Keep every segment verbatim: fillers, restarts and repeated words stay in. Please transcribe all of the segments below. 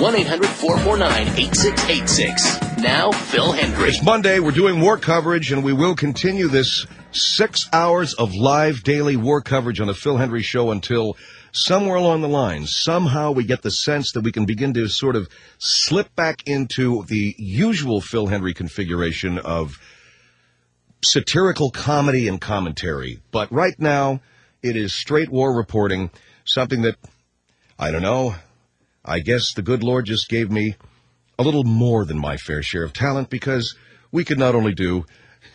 one eight hundred four four nine eight six eight six. Now, Phil Hendry. It's Monday. We're doing war coverage, and we will continue this six hours of live daily war coverage on the Phil Hendry Show until somewhere along the line, somehow we get the sense that we can begin to sort of slip back into the usual Phil Hendry configuration of satirical comedy and commentary. But right now, it is straight war reporting, something that, I don't know, I guess the good Lord just gave me a little more than my fair share of talent, because we could not only do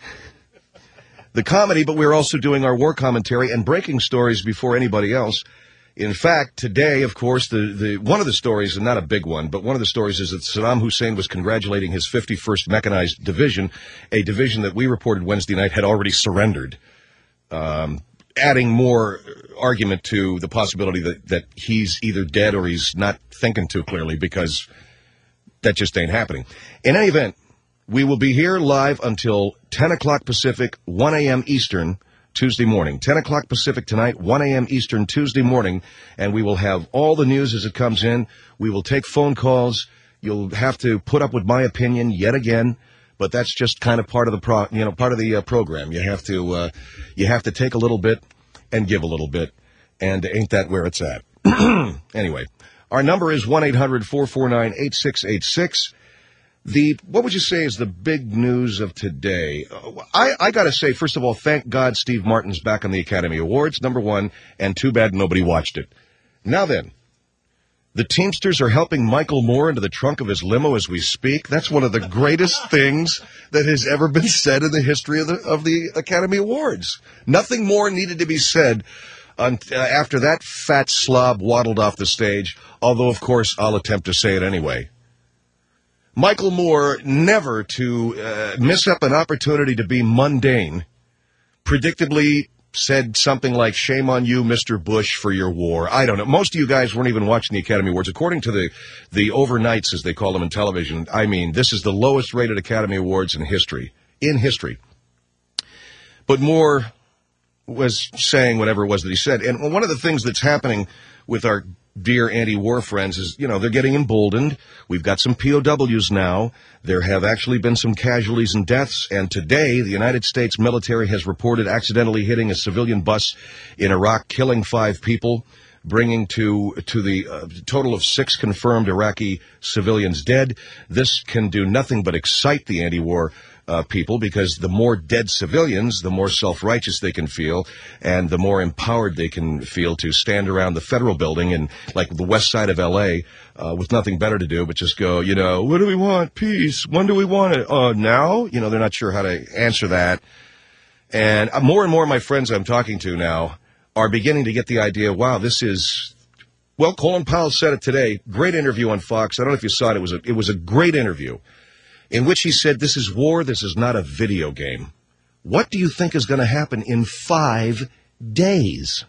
the comedy, but we're also doing our war commentary and breaking stories before anybody else. In fact, today, of course, the, the one of the stories, and not a big one, but one of the stories is that Saddam Hussein was congratulating his fifty-first Mechanized Division, a division that we reported Wednesday night had already surrendered, um, adding more argument to the possibility that, that he's either dead or he's not thinking too clearly, because that just ain't happening. In any event, we will be here live until ten o'clock Pacific, one a.m. Eastern, Tuesday morning. ten o'clock Pacific tonight, one a.m. Eastern, Tuesday morning, and we will have all the news as it comes in. We will take phone calls. You'll have to put up with my opinion yet again, but that's just kind of part of the pro, you know, part of the uh, program. You have to, uh, you have to take a little bit and give a little bit, and ain't that where it's at? Anyway, our number is one eight hundred four four nine eight six eight six. The, what would you say is the big news of today? I, I got to say, first of all, thank God Steve Martin's back on the Academy Awards, number one, and too bad nobody watched it. Now then, the Teamsters are helping Michael Moore into the trunk of his limo as we speak. That's one of the greatest things that has ever been said in the history of the, of the Academy Awards. Nothing more needed to be said on, uh, after that fat slob waddled off the stage, although, of course, I'll attempt to say it anyway. Michael Moore, never to uh, miss up an opportunity to be mundane, predictably said something like, shame on you, Mister Bush, for your war. I don't know. Most of you guys weren't even watching the Academy Awards. According to the, the overnights, as they call them in television, I mean, this is the lowest rated Academy Awards in history. In history. But Moore was saying whatever it was that he said. And one of the things that's happening with our dear anti-war friends is, you know, they're getting emboldened. We've got some P O Ws now. There have actually been some casualties and deaths. And today, the United States military has reported accidentally hitting a civilian bus in Iraq, killing five people, bringing to to the uh, total of six confirmed Iraqi civilians dead. This can do nothing but excite the anti-war Uh, people, because the more dead civilians, the more self-righteous they can feel, and the more empowered they can feel to stand around the federal building and, like, the west side of L A uh, with nothing better to do but just go, you know, what do we want? Peace. When do we want it? Uh, now? You know, they're not sure how to answer that. And uh, more and more of my friends I'm talking to now are beginning to get the idea, wow, this is, well, Colin Powell said it today. Great interview on Fox. I don't know if you saw it. It was a, it was a great interview, in which he said, this is war, this is not a video game. What do you think is going to happen in five days?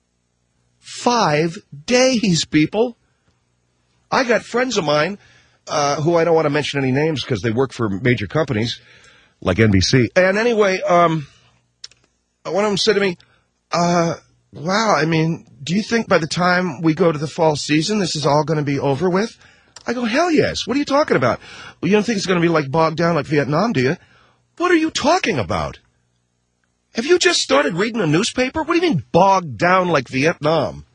Five days, people. I got friends of mine uh, who I don't want to mention any names because they work for major companies like N B C. And anyway, um, one of them said to me, uh, wow, I mean, do you think by the time we go to the fall season, this is all going to be over with? I go, hell yes. What are you talking about? Well, you don't think it's going to be like bogged down like Vietnam, do you? What are you talking about? Have you just started reading a newspaper? What do you mean bogged down like Vietnam?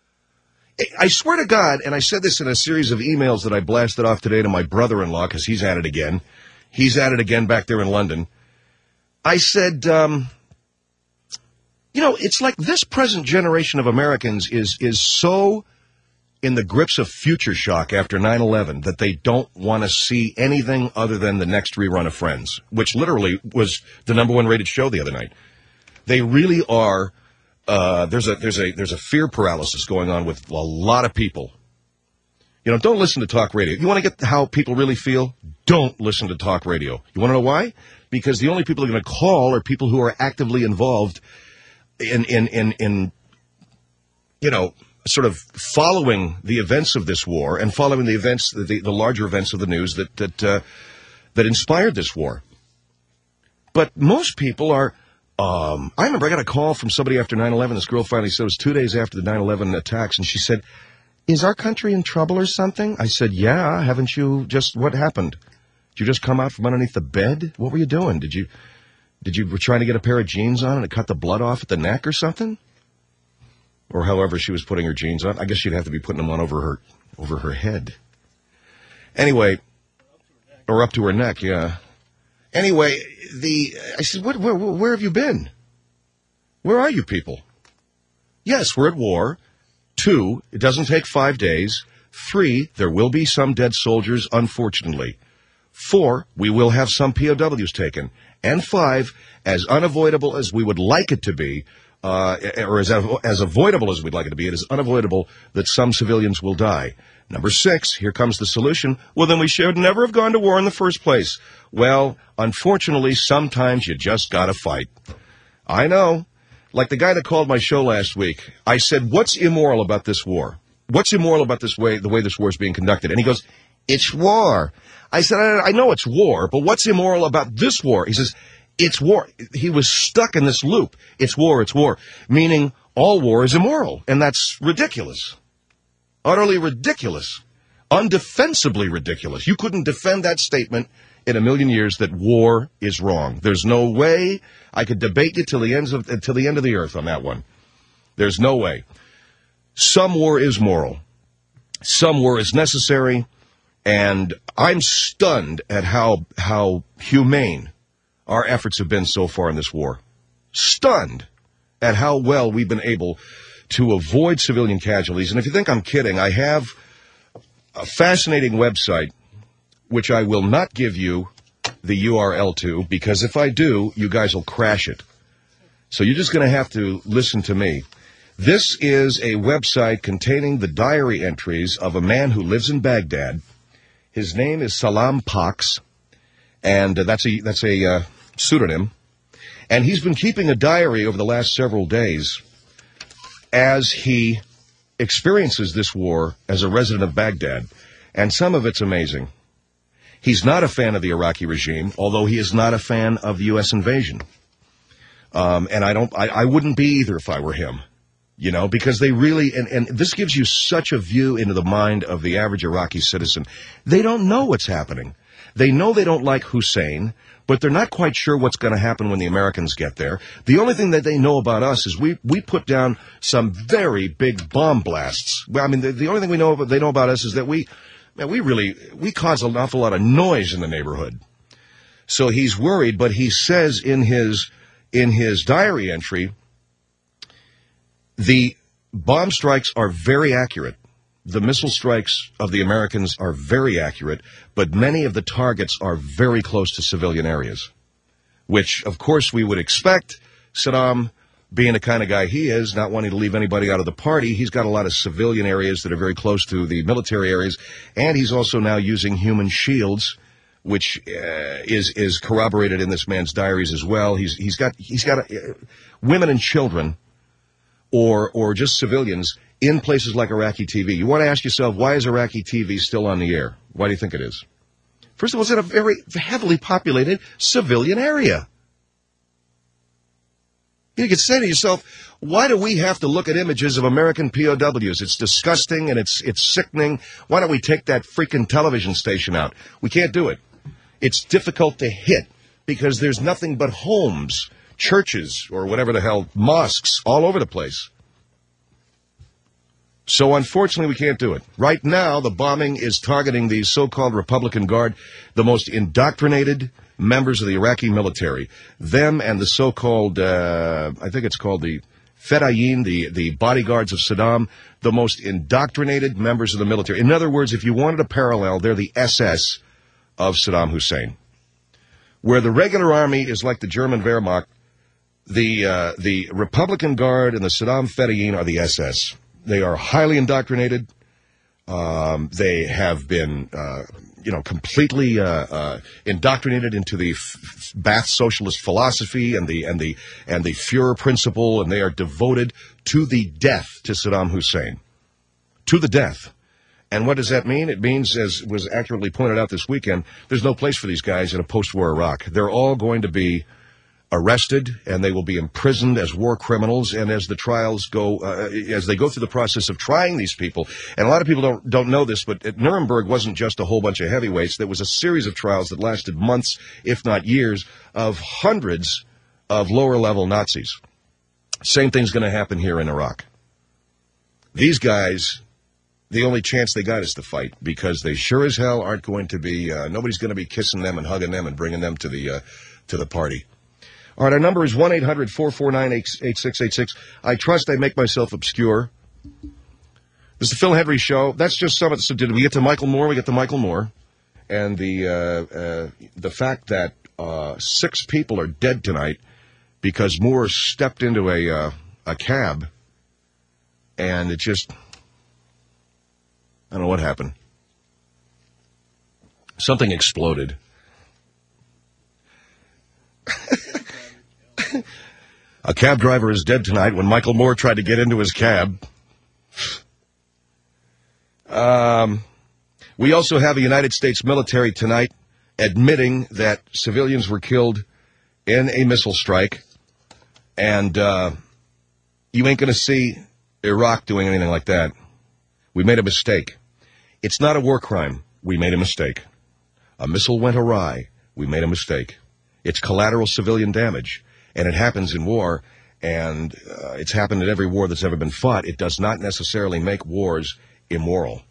I swear to God, and I said this in a series of emails that I blasted off today to my brother-in-law, because he's at it again. He's at it again back there in London. I said, um, you know, it's like this present generation of Americans is is so in the grips of future shock after nine eleven that they don't want to see anything other than the next rerun of Friends, which literally was the number one rated show the other night. They really are, uh, there's a, there's a, there's a fear paralysis going on with a lot of people. You know, don't listen to talk radio. You want to get how people really feel? Don't listen to talk radio. You want to know why? Because the only people who are going to call are people who are actively involved in, in, in, in, you know, sort of following the events of this war and following the events, the, the larger events of the news that that uh, that inspired this war. But most people are, um, I remember I got a call from somebody after nine eleven. This girl finally said it was two days after the nine eleven attacks, and she said, is our country in trouble or something? I said, yeah, haven't you just, what happened? Did you just come out from underneath the bed? What were you doing? Did you, did you were trying to get a pair of jeans on and it cut the blood off at the neck or something? Or however she was putting her jeans on. I guess she'd have to be putting them on over her, over her head. Anyway, or up to her neck, yeah. Anyway, the, I said, what, where, where have you been? Where are you people? Yes, we're at war. Two, it doesn't take five days. Three, there will be some dead soldiers, unfortunately. Four, we will have some P O Ws taken. And five, as unavoidable as we would like it to be, uh, or as, as avoidable as we'd like it to be, it is unavoidable that some civilians will die. Number six, here comes the solution. Well, then we should never have gone to war in the first place. Well, unfortunately, sometimes you just gotta fight. I know. Like the guy that called my show last week, I said, what's immoral about this war? What's immoral about this way, the way this war is being conducted? And he goes, it's war. I said, I, I know it's war, but what's immoral about this war? He says, it's war. He was stuck in this loop. It's war, it's war. Meaning all war is immoral. And that's ridiculous. Utterly ridiculous. Undefensibly ridiculous. You couldn't defend that statement in a million years that war is wrong. There's no way I could debate you till the ends of till the end of the earth on that one. There's no way. Some war is moral. Some war is necessary, and I'm stunned at how how humane our efforts have been so far in this war. Stunned at how well we've been able to avoid civilian casualties. And if you think I'm kidding, I have a fascinating website which I will not give you the U R L to, because if I do, you guys will crash it. So you're just going to have to listen to me. This is a website containing the diary entries of a man who lives in Baghdad. His name is Salam Pax, and uh, that's a that's a uh, pseudonym. And he's been keeping a diary over the last several days as he experiences this war as a resident of Baghdad, and some of it's amazing. He's not a fan of the Iraqi regime, although he is not a fan of the U S invasion. Um, and I don't, I, I wouldn't be either if I were him, you know, because they really, and, and this gives you such a view into the mind of the average Iraqi citizen. They don't know what's happening. They know they don't like Hussein, but they're not quite sure what's going to happen when the Americans get there. The only thing that they know about us is we, we put down some very big bomb blasts. Well, I mean, the, the only thing we know about, they know about us is that we, man, we really, we cause an awful lot of noise in the neighborhood. So he's worried, but he says in his, in his diary entry, the bomb strikes are very accurate. The missile strikes of the Americans are very accurate, but many of the targets are very close to civilian areas, which, of course, we would expect. Saddam, being the kind of guy he is, not wanting to leave anybody out of the party, he's got a lot of civilian areas that are very close to the military areas, and he's also now using human shields, which uh, is is corroborated in this man's diaries as well. He's he's got he's got uh, women and children, or or just civilians in places like Iraqi T V. You want to ask yourself, why is Iraqi T V still on the air? Why do you think it is? First of all, it's in a very heavily populated civilian area. You could say to yourself, why do we have to look at images of American P O Ws? It's disgusting and it's it's sickening. Why don't we take that freaking television station out? We can't do it. It's difficult to hit because there's nothing but homes, churches, or whatever the hell, mosques all over the place. So unfortunately, we can't do it. Right now, the bombing is targeting the so-called Republican Guard, the most indoctrinated members of the Iraqi military. Them and the so-called, uh, I think it's called the Fedayeen, the, the bodyguards of Saddam, the most indoctrinated members of the military. In other words, if you wanted a parallel, they're the S S of Saddam Hussein. Where the regular army is like the German Wehrmacht, the, uh, the Republican Guard and the Saddam Fedayeen are the S S. They are highly indoctrinated. Um, they have been, uh, you know, completely uh, uh, indoctrinated into the f- Ba'ath socialist philosophy and the and the and the Führer principle, and they are devoted to the death to Saddam Hussein, to the death. And what does that mean? It means, as was accurately pointed out this weekend, there's no place for these guys in a post-war Iraq. They're all going to be arrested, and they will be imprisoned as war criminals. And as the trials go, uh, as they go through the process of trying these people, and a lot of people don't don't know this, but at Nuremberg wasn't just a whole bunch of heavyweights. There was a series of trials that lasted months, if not years, of hundreds of lower-level Nazis. Same thing's going to happen here in Iraq. These guys, the only chance they got is to fight, because they sure as hell aren't going to be, uh, nobody's going to be kissing them and hugging them and bringing them to the uh, to the party. All right, our number is one eight hundred four four nine eight six eight six. I trust I make myself obscure. This is the Phil Hendrie Show. That's just some of the... So did we get to Michael Moore? We get to Michael Moore. And the, uh, uh, the fact that uh, six people are dead tonight because Moore stepped into a, uh, a cab, and it just... I don't know what happened. Something exploded. A cab driver is dead tonight when Michael Moore tried to get into his cab. Um, we also have a United States military tonight admitting that civilians were killed in a missile strike. And uh, you ain't going to see Iraq doing anything like that. We made a mistake. It's not a war crime. We made a mistake. A missile went awry. We made a mistake. It's collateral civilian damage. And it happens in war, and uh, it's happened in every war that's ever been fought. It does not necessarily make wars immoral.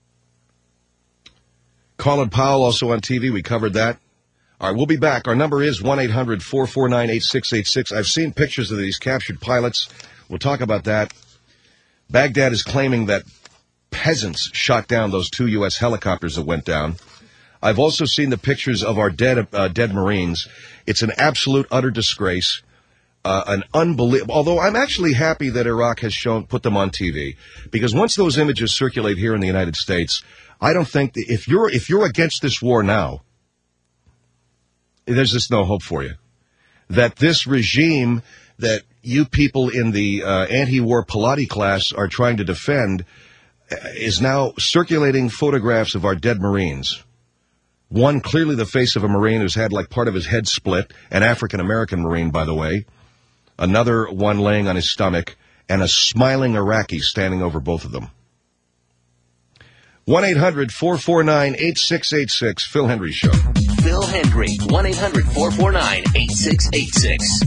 Colin Powell also on T V. We covered that. All right, we'll be back. Our number is one eight hundred four four nine eight six eight six. I've seen pictures of these captured pilots. We'll talk about that. Baghdad is claiming that peasants shot down those two U S helicopters that went down. I've also seen the pictures of our dead uh, dead Marines. It's an absolute, utter disgrace. Uh, an unbelievable. Although I'm actually happy that Iraq has shown put them on T V, because once those images circulate here in the United States, I don't think that if you're if you're against this war now, there's just no hope for you. That this regime that you people in the uh, anti-war Pilate class are trying to defend is now circulating photographs of our dead Marines. One, clearly the face of a Marine who's had like part of his head split, an African-American Marine, by the way. Another one laying on his stomach, and a smiling Iraqi standing over both of them. one eight hundred four four nine eight six eight six, Phil Hendrie Show. Phil Hendrie, one eight hundred four four nine eight six eight six.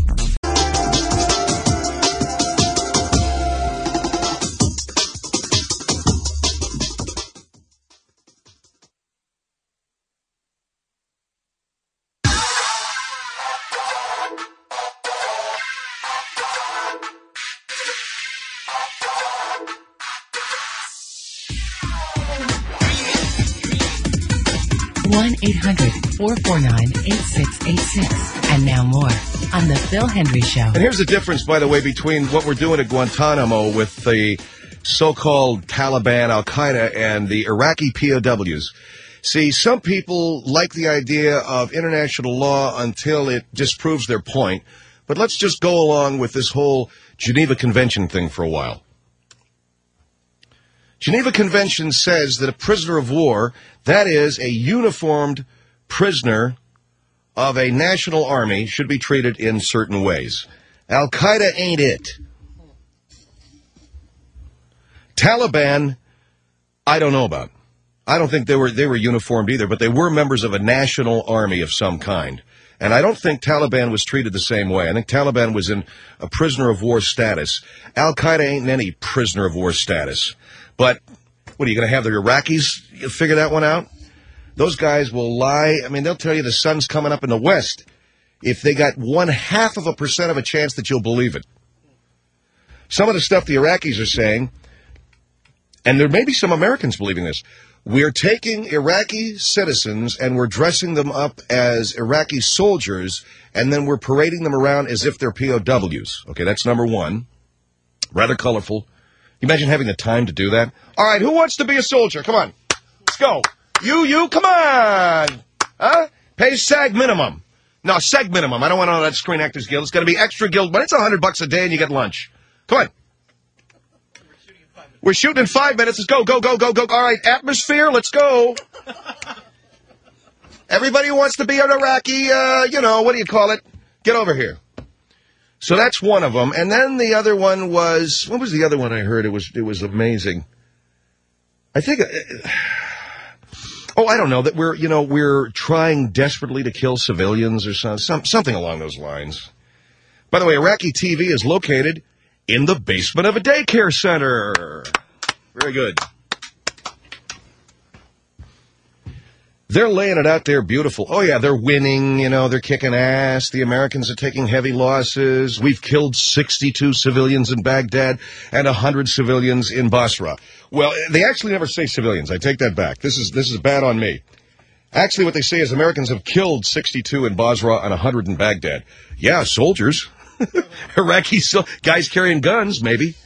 one eight hundred four four nine eight six eight six. And now more on The Phil Hendrie Show. And here's the difference, by the way, between what we're doing at Guantanamo with the so-called Taliban, Al-Qaeda, and the Iraqi P O Ws. See, some people like the idea of international law until it disproves their point. But let's just go along with this whole Geneva Convention thing for a while. Geneva Convention says that a prisoner of war, that is, a uniformed prisoner of a national army, should be treated in certain ways. Al-Qaeda ain't it. Taliban, I don't know about. I don't think they were they were uniformed either, but they were members of a national army of some kind. And I don't think Taliban was treated the same way. I think Taliban was in a prisoner of war status. Al-Qaeda ain't in any prisoner of war status. But what, are you going to have the Iraqis figure that one out? Those guys will lie. I mean, they'll tell you the sun's coming up in the west if they got one half of a percent of a chance that you'll believe it. Some of the stuff the Iraqis are saying, and there may be some Americans believing this, we're taking Iraqi citizens and we're dressing them up as Iraqi soldiers, and then we're parading them around as if they're P O Ws. Okay, that's number one. Rather colorful. You imagine having the time to do that? All right, who wants to be a soldier? Come on. Let's go. You, you, come on. Huh? Pay SAG minimum. No, SAG minimum. I don't want all that Screen Actors Guild. It's going to be extra guild, but it's a hundred bucks a day and you get lunch. Come on. We're shooting in five minutes. Let's go, go, go, go, go. All right, atmosphere, let's go. Everybody who wants to be an Iraqi, uh, you know, what do you call it? Get over here. So that's one of them. And then the other one was, what was the other one I heard? It was, it was amazing. I think, uh, oh, I don't know, that we're, you know, we're trying desperately to kill civilians or some, some, something along those lines. By the way, Iraqi T V is located in the basement of a daycare center. Very good. They're laying it out there beautiful. Oh, yeah, they're winning, you know, they're kicking ass. The Americans are taking heavy losses. We've killed sixty-two civilians in Baghdad and one hundred civilians in Basra. Well, they actually never say civilians. I take that back. This is this is bad on me. Actually, what they say is Americans have killed sixty-two in Basra and one hundred in Baghdad. Yeah, soldiers. Iraqi so- guys carrying guns, maybe.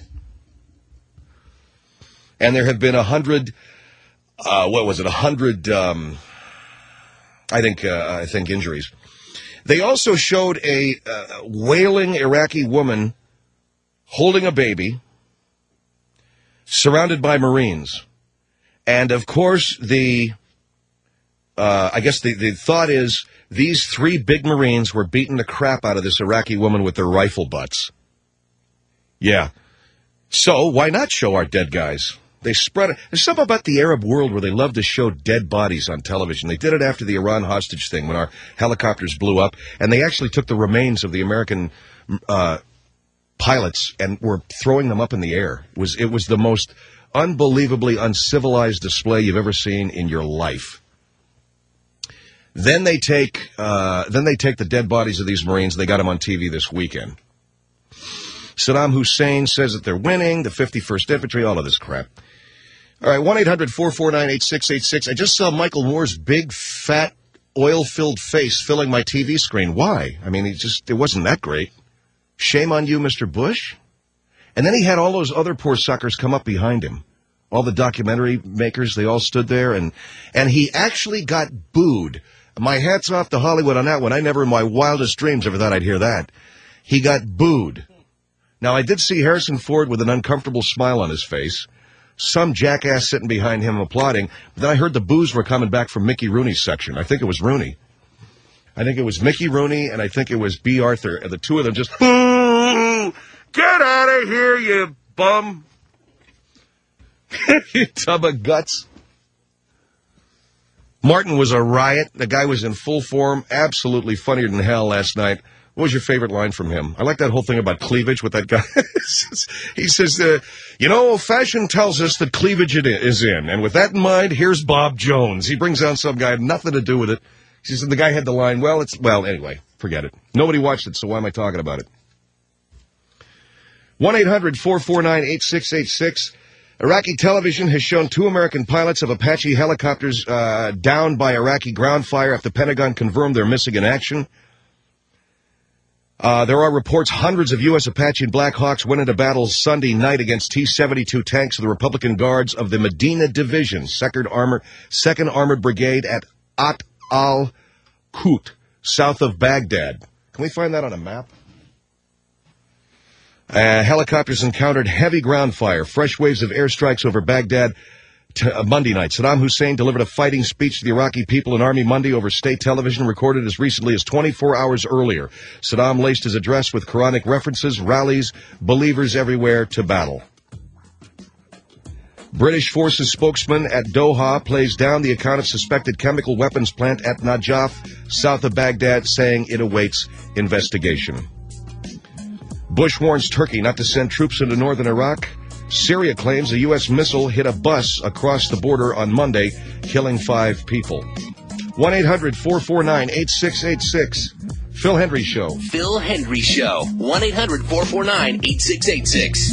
And there have been one hundred, uh, what was it, one hundred... Um, I think uh, I think injuries. They also showed a uh, wailing Iraqi woman holding a baby, surrounded by Marines, and of course the uh, I guess the, the thought is these three big Marines were beating the crap out of this Iraqi woman with their rifle butts. Yeah, so why not show our dead guys? They spread it. There's something about the Arab world where they love to show dead bodies on television. They did it after the Iran hostage thing when our helicopters blew up, and they actually took the remains of the American uh, pilots and were throwing them up in the air. It was, it was the most unbelievably uncivilized display you've ever seen in your life. Then they take, uh, then they take the dead bodies of these Marines. They got them on T V this weekend. Saddam Hussein says that they're winning, the fifty-first Infantry, all of this crap. All right, one eight hundred four four nine eight six eight six. I just saw Michael Moore's big, fat, oil-filled face filling my T V screen. Why? I mean, he just, it wasn't that great. Shame on you, Mister Bush. And then he had all those other poor suckers come up behind him. All the documentary makers, they all stood there, and, and he actually got booed. My hat's off to Hollywood on that one. I never in my wildest dreams ever thought I'd hear that. He got booed. Now, I did see Harrison Ford with an uncomfortable smile on his face. Some jackass sitting behind him applauding. But then I heard the boos were coming back from Mickey Rooney's section. I think it was Rooney. I think it was Mickey Rooney, and I think it was B. Arthur. And the two of them just, boo! Get out of here, you bum! You tub of guts. Martin was a riot. The guy was in full form. Absolutely funnier than hell last night. What was your favorite line from him? I like that whole thing about cleavage with that guy. He says, uh, you know, fashion tells us that cleavage it is in. And with that in mind, here's Bob Jones. He brings down some guy, nothing to do with it. He says, and the guy had the line, well, it's, well, anyway, forget it. Nobody watched it, so why am I talking about it? one eight hundred four four nine eight six eight six. Iraqi television has shown two American pilots of Apache helicopters uh, downed by Iraqi ground fire after the Pentagon confirmed they're missing in action. Uh, there are reports hundreds of U S Apache and Black Hawks went into battle Sunday night against T seventy-two tanks of the Republican Guards of the Medina Division, second, Armor, second Armored Brigade at At al-Qut, south of Baghdad. Can we find that on a map? Uh, helicopters encountered heavy ground fire, fresh waves of airstrikes over Baghdad t- uh, Monday night. Saddam Hussein delivered a fighting speech to the Iraqi people in Army Monday over state television, recorded as recently as twenty-four hours earlier. Saddam laced his address with Quranic references, rallies believers everywhere to battle. British forces spokesman at Doha plays down the account of suspected chemical weapons plant at Najaf, south of Baghdad, saying it awaits investigation. Bush warns Turkey not to send troops into northern Iraq. Syria claims a U S missile hit a bus across the border on Monday, killing five people. one eight hundred four four nine eight six eight six. Phil Hendry Show. Phil Hendry Show. one eight hundred four four nine eight six eight six.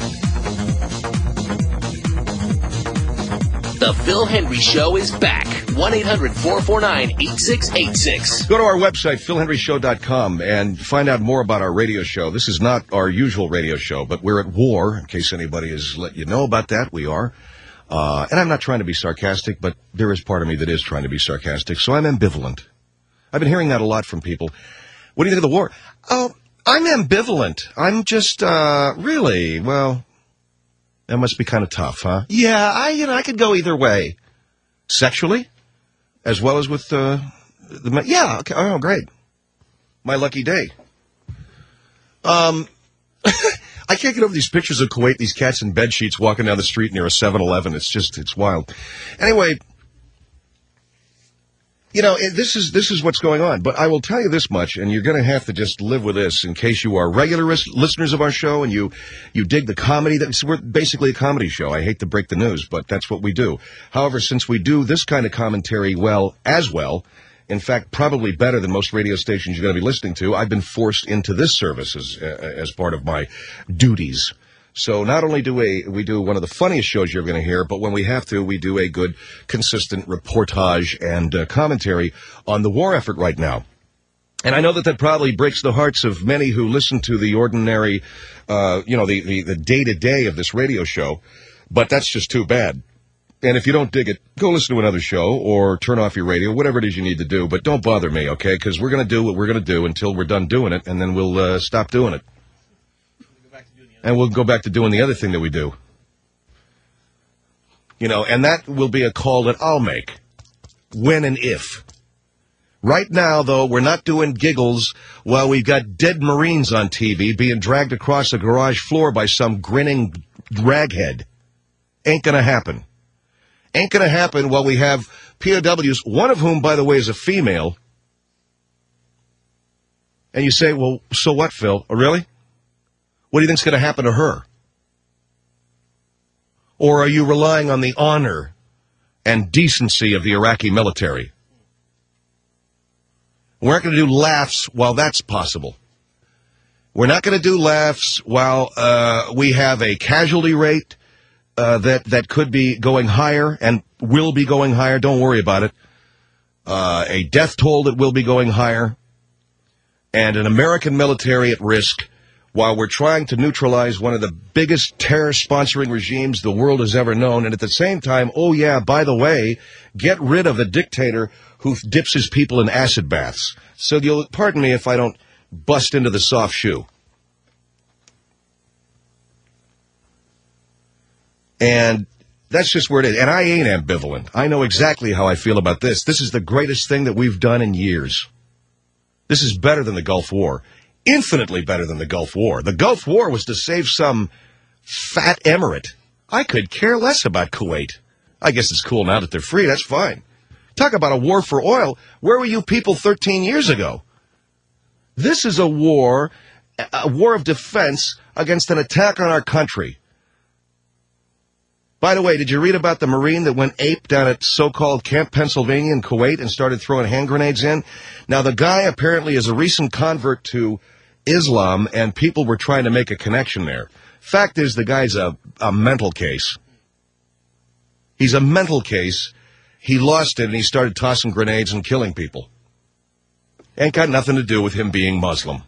The Phil Hendry Show is back. one eight hundred four four nine eight six eight six. Go to our website, phil henry show dot com, and find out more about our radio show. This is not our usual radio show, but we're at war, in case anybody has let you know about that. We are. Uh, and I'm not trying to be sarcastic, but there is part of me that is trying to be sarcastic, so I'm ambivalent. I've been hearing that a lot from people. What do you think of the war? Oh, I'm ambivalent. I'm just, uh, really, well, that must be kind of tough, huh? Yeah, I, you know, I could go either way. Sexually? As well as with, uh, the, yeah, okay, oh, great. My lucky day. Um, I can't get over these pictures of Kuwait, these cats in bed sheets walking down the street near a seven eleven. It's just, it's wild. Anyway, you know, it, this is this is what's going on. But I will tell you this much, and you're going to have to just live with this in case you are regular ris- listeners of our show and you, you dig the comedy. That's, we're basically a comedy show. I hate to break the news, but that's what we do. However, since we do this kind of commentary well, as well, in fact, probably better than most radio stations you're going to be listening to, I've been forced into this service as, uh, as part of my duties. So not only do we, we do one of the funniest shows you're going to hear, but when we have to, we do a good, consistent reportage and uh, commentary on the war effort right now. And I know that that probably breaks the hearts of many who listen to the ordinary, uh, you know, the, the, the day-to-day of this radio show, but that's just too bad. And if you don't dig it, go listen to another show or turn off your radio, whatever it is you need to do. But don't bother me, okay? Because we're going to do what we're going to do until we're done doing it, and then we'll uh, stop doing it. And we'll go back to doing the other thing that we do. You know, and that will be a call that I'll make. When and if. Right now, though, we're not doing giggles while we've got dead Marines on T V being dragged across a garage floor by some grinning raghead. Ain't gonna happen. Ain't gonna happen while we have P O Ws, one of whom, by the way, is a female. And you say, well, so what, Phil? Oh, really? What do you think's going to happen to her? Or are you relying on the honor and decency of the Iraqi military? We're not going to do laughs while that's possible. We're not going to do laughs while uh, we have a casualty rate uh, that, that could be going higher and will be going higher. Don't worry about it. Uh, a death toll that will be going higher. And an American military at risk while we're trying to neutralize one of the biggest terror-sponsoring regimes the world has ever known. And at the same time, oh, yeah, by the way, get rid of the dictator who dips his people in acid baths. So you'll pardon me if I don't bust into the soft shoe. And that's just where it is. And I ain't ambivalent. I know exactly how I feel about this. This is the greatest thing that we've done in years. This is better than the Gulf War. Infinitely better than the Gulf War. The Gulf War was to save some fat emirate. I could care less about Kuwait. I guess it's cool now that they're free. That's fine. Talk about a war for oil. Where were you people thirteen years ago? This is a war, a war of defense against an attack on our country. By the way, did you read about the Marine that went ape down at so-called Camp Pennsylvania in Kuwait and started throwing hand grenades in? Now, the guy apparently is a recent convert to Islam, and people were trying to make a connection there. Fact is, the guy's a, a mental case. He's a mental case. He lost it, and he started tossing grenades and killing people. Ain't got nothing to do with him being Muslim.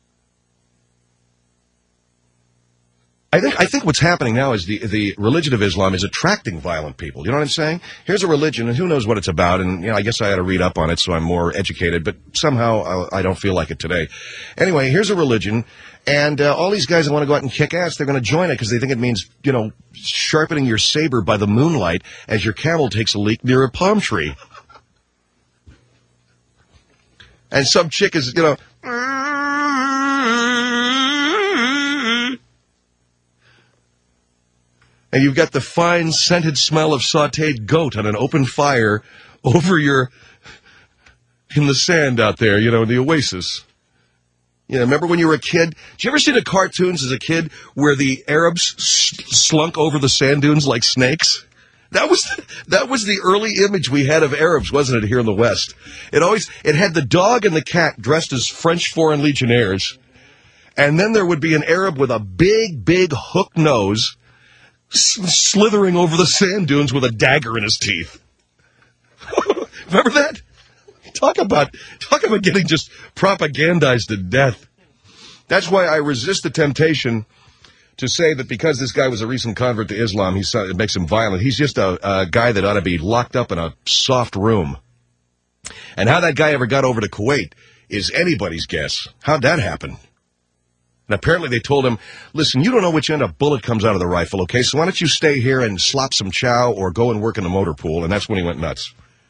I think I think what's happening now is the the religion of Islam is attracting violent people. You know what I'm saying? Here's a religion, and who knows what it's about, and you know, I guess I ought to read up on it so I'm more educated, but somehow I, I don't feel like it today. Anyway, here's a religion, and uh, all these guys that want to go out and kick ass, they're going to join it because they think it means, you know, sharpening your saber by the moonlight as your camel takes a leak near a palm tree. And some chick is, you know... And you've got the fine, scented smell of sautéed goat on an open fire over your, in the sand out there, you know, in the oasis. You know, remember when you were a kid? Did you ever see the cartoons as a kid where the Arabs slunk over the sand dunes like snakes? That was, that was the early image we had of Arabs, wasn't it, here in the West? It always, it had the dog and the cat dressed as French Foreign Legionnaires. And then there would be an Arab with a big, big hook nose slithering over the sand dunes with a dagger in his teeth. Remember that? Talk about talk about getting just propagandized to death. That's why I resist the temptation to say that because this guy was a recent convert to Islam, he's, it makes him violent. He's just a, a guy that ought to be locked up in a soft room. And how that guy ever got over to Kuwait is anybody's guess. How'd that happen? And apparently they told him, listen, you don't know which end a bullet comes out of the rifle, okay? So why don't you stay here and slop some chow or go and work in the motor pool? And that's when he went nuts.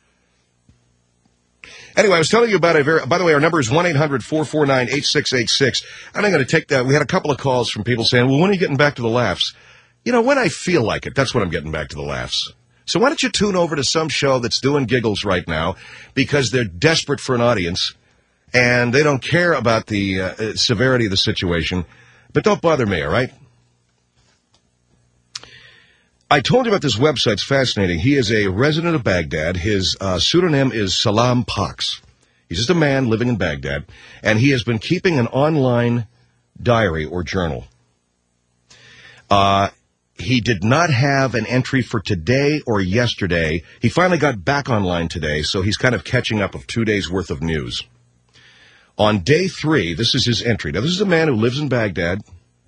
Anyway, I was telling you about a very, by the way, our number is one eight hundred four four nine eight six eight six. And I'm going to take that. We had a couple of calls from people saying, well, when are you getting back to the laughs? You know, when I feel like it, that's when I'm getting back to the laughs. So why don't you tune over to some show that's doing giggles right now because they're desperate for an audience and they don't care about the uh, severity of the situation. But don't bother me, all right? I told you about this website. It's fascinating. He is a resident of Baghdad. His uh, pseudonym is Salam Pax. He's just a man living in Baghdad, and he has been keeping an online diary or journal. Uh, he did not have an entry for today or yesterday. He finally got back online today, so he's kind of catching up of two days' worth of news. On day three, this is his entry. Now, this is a man who lives in Baghdad.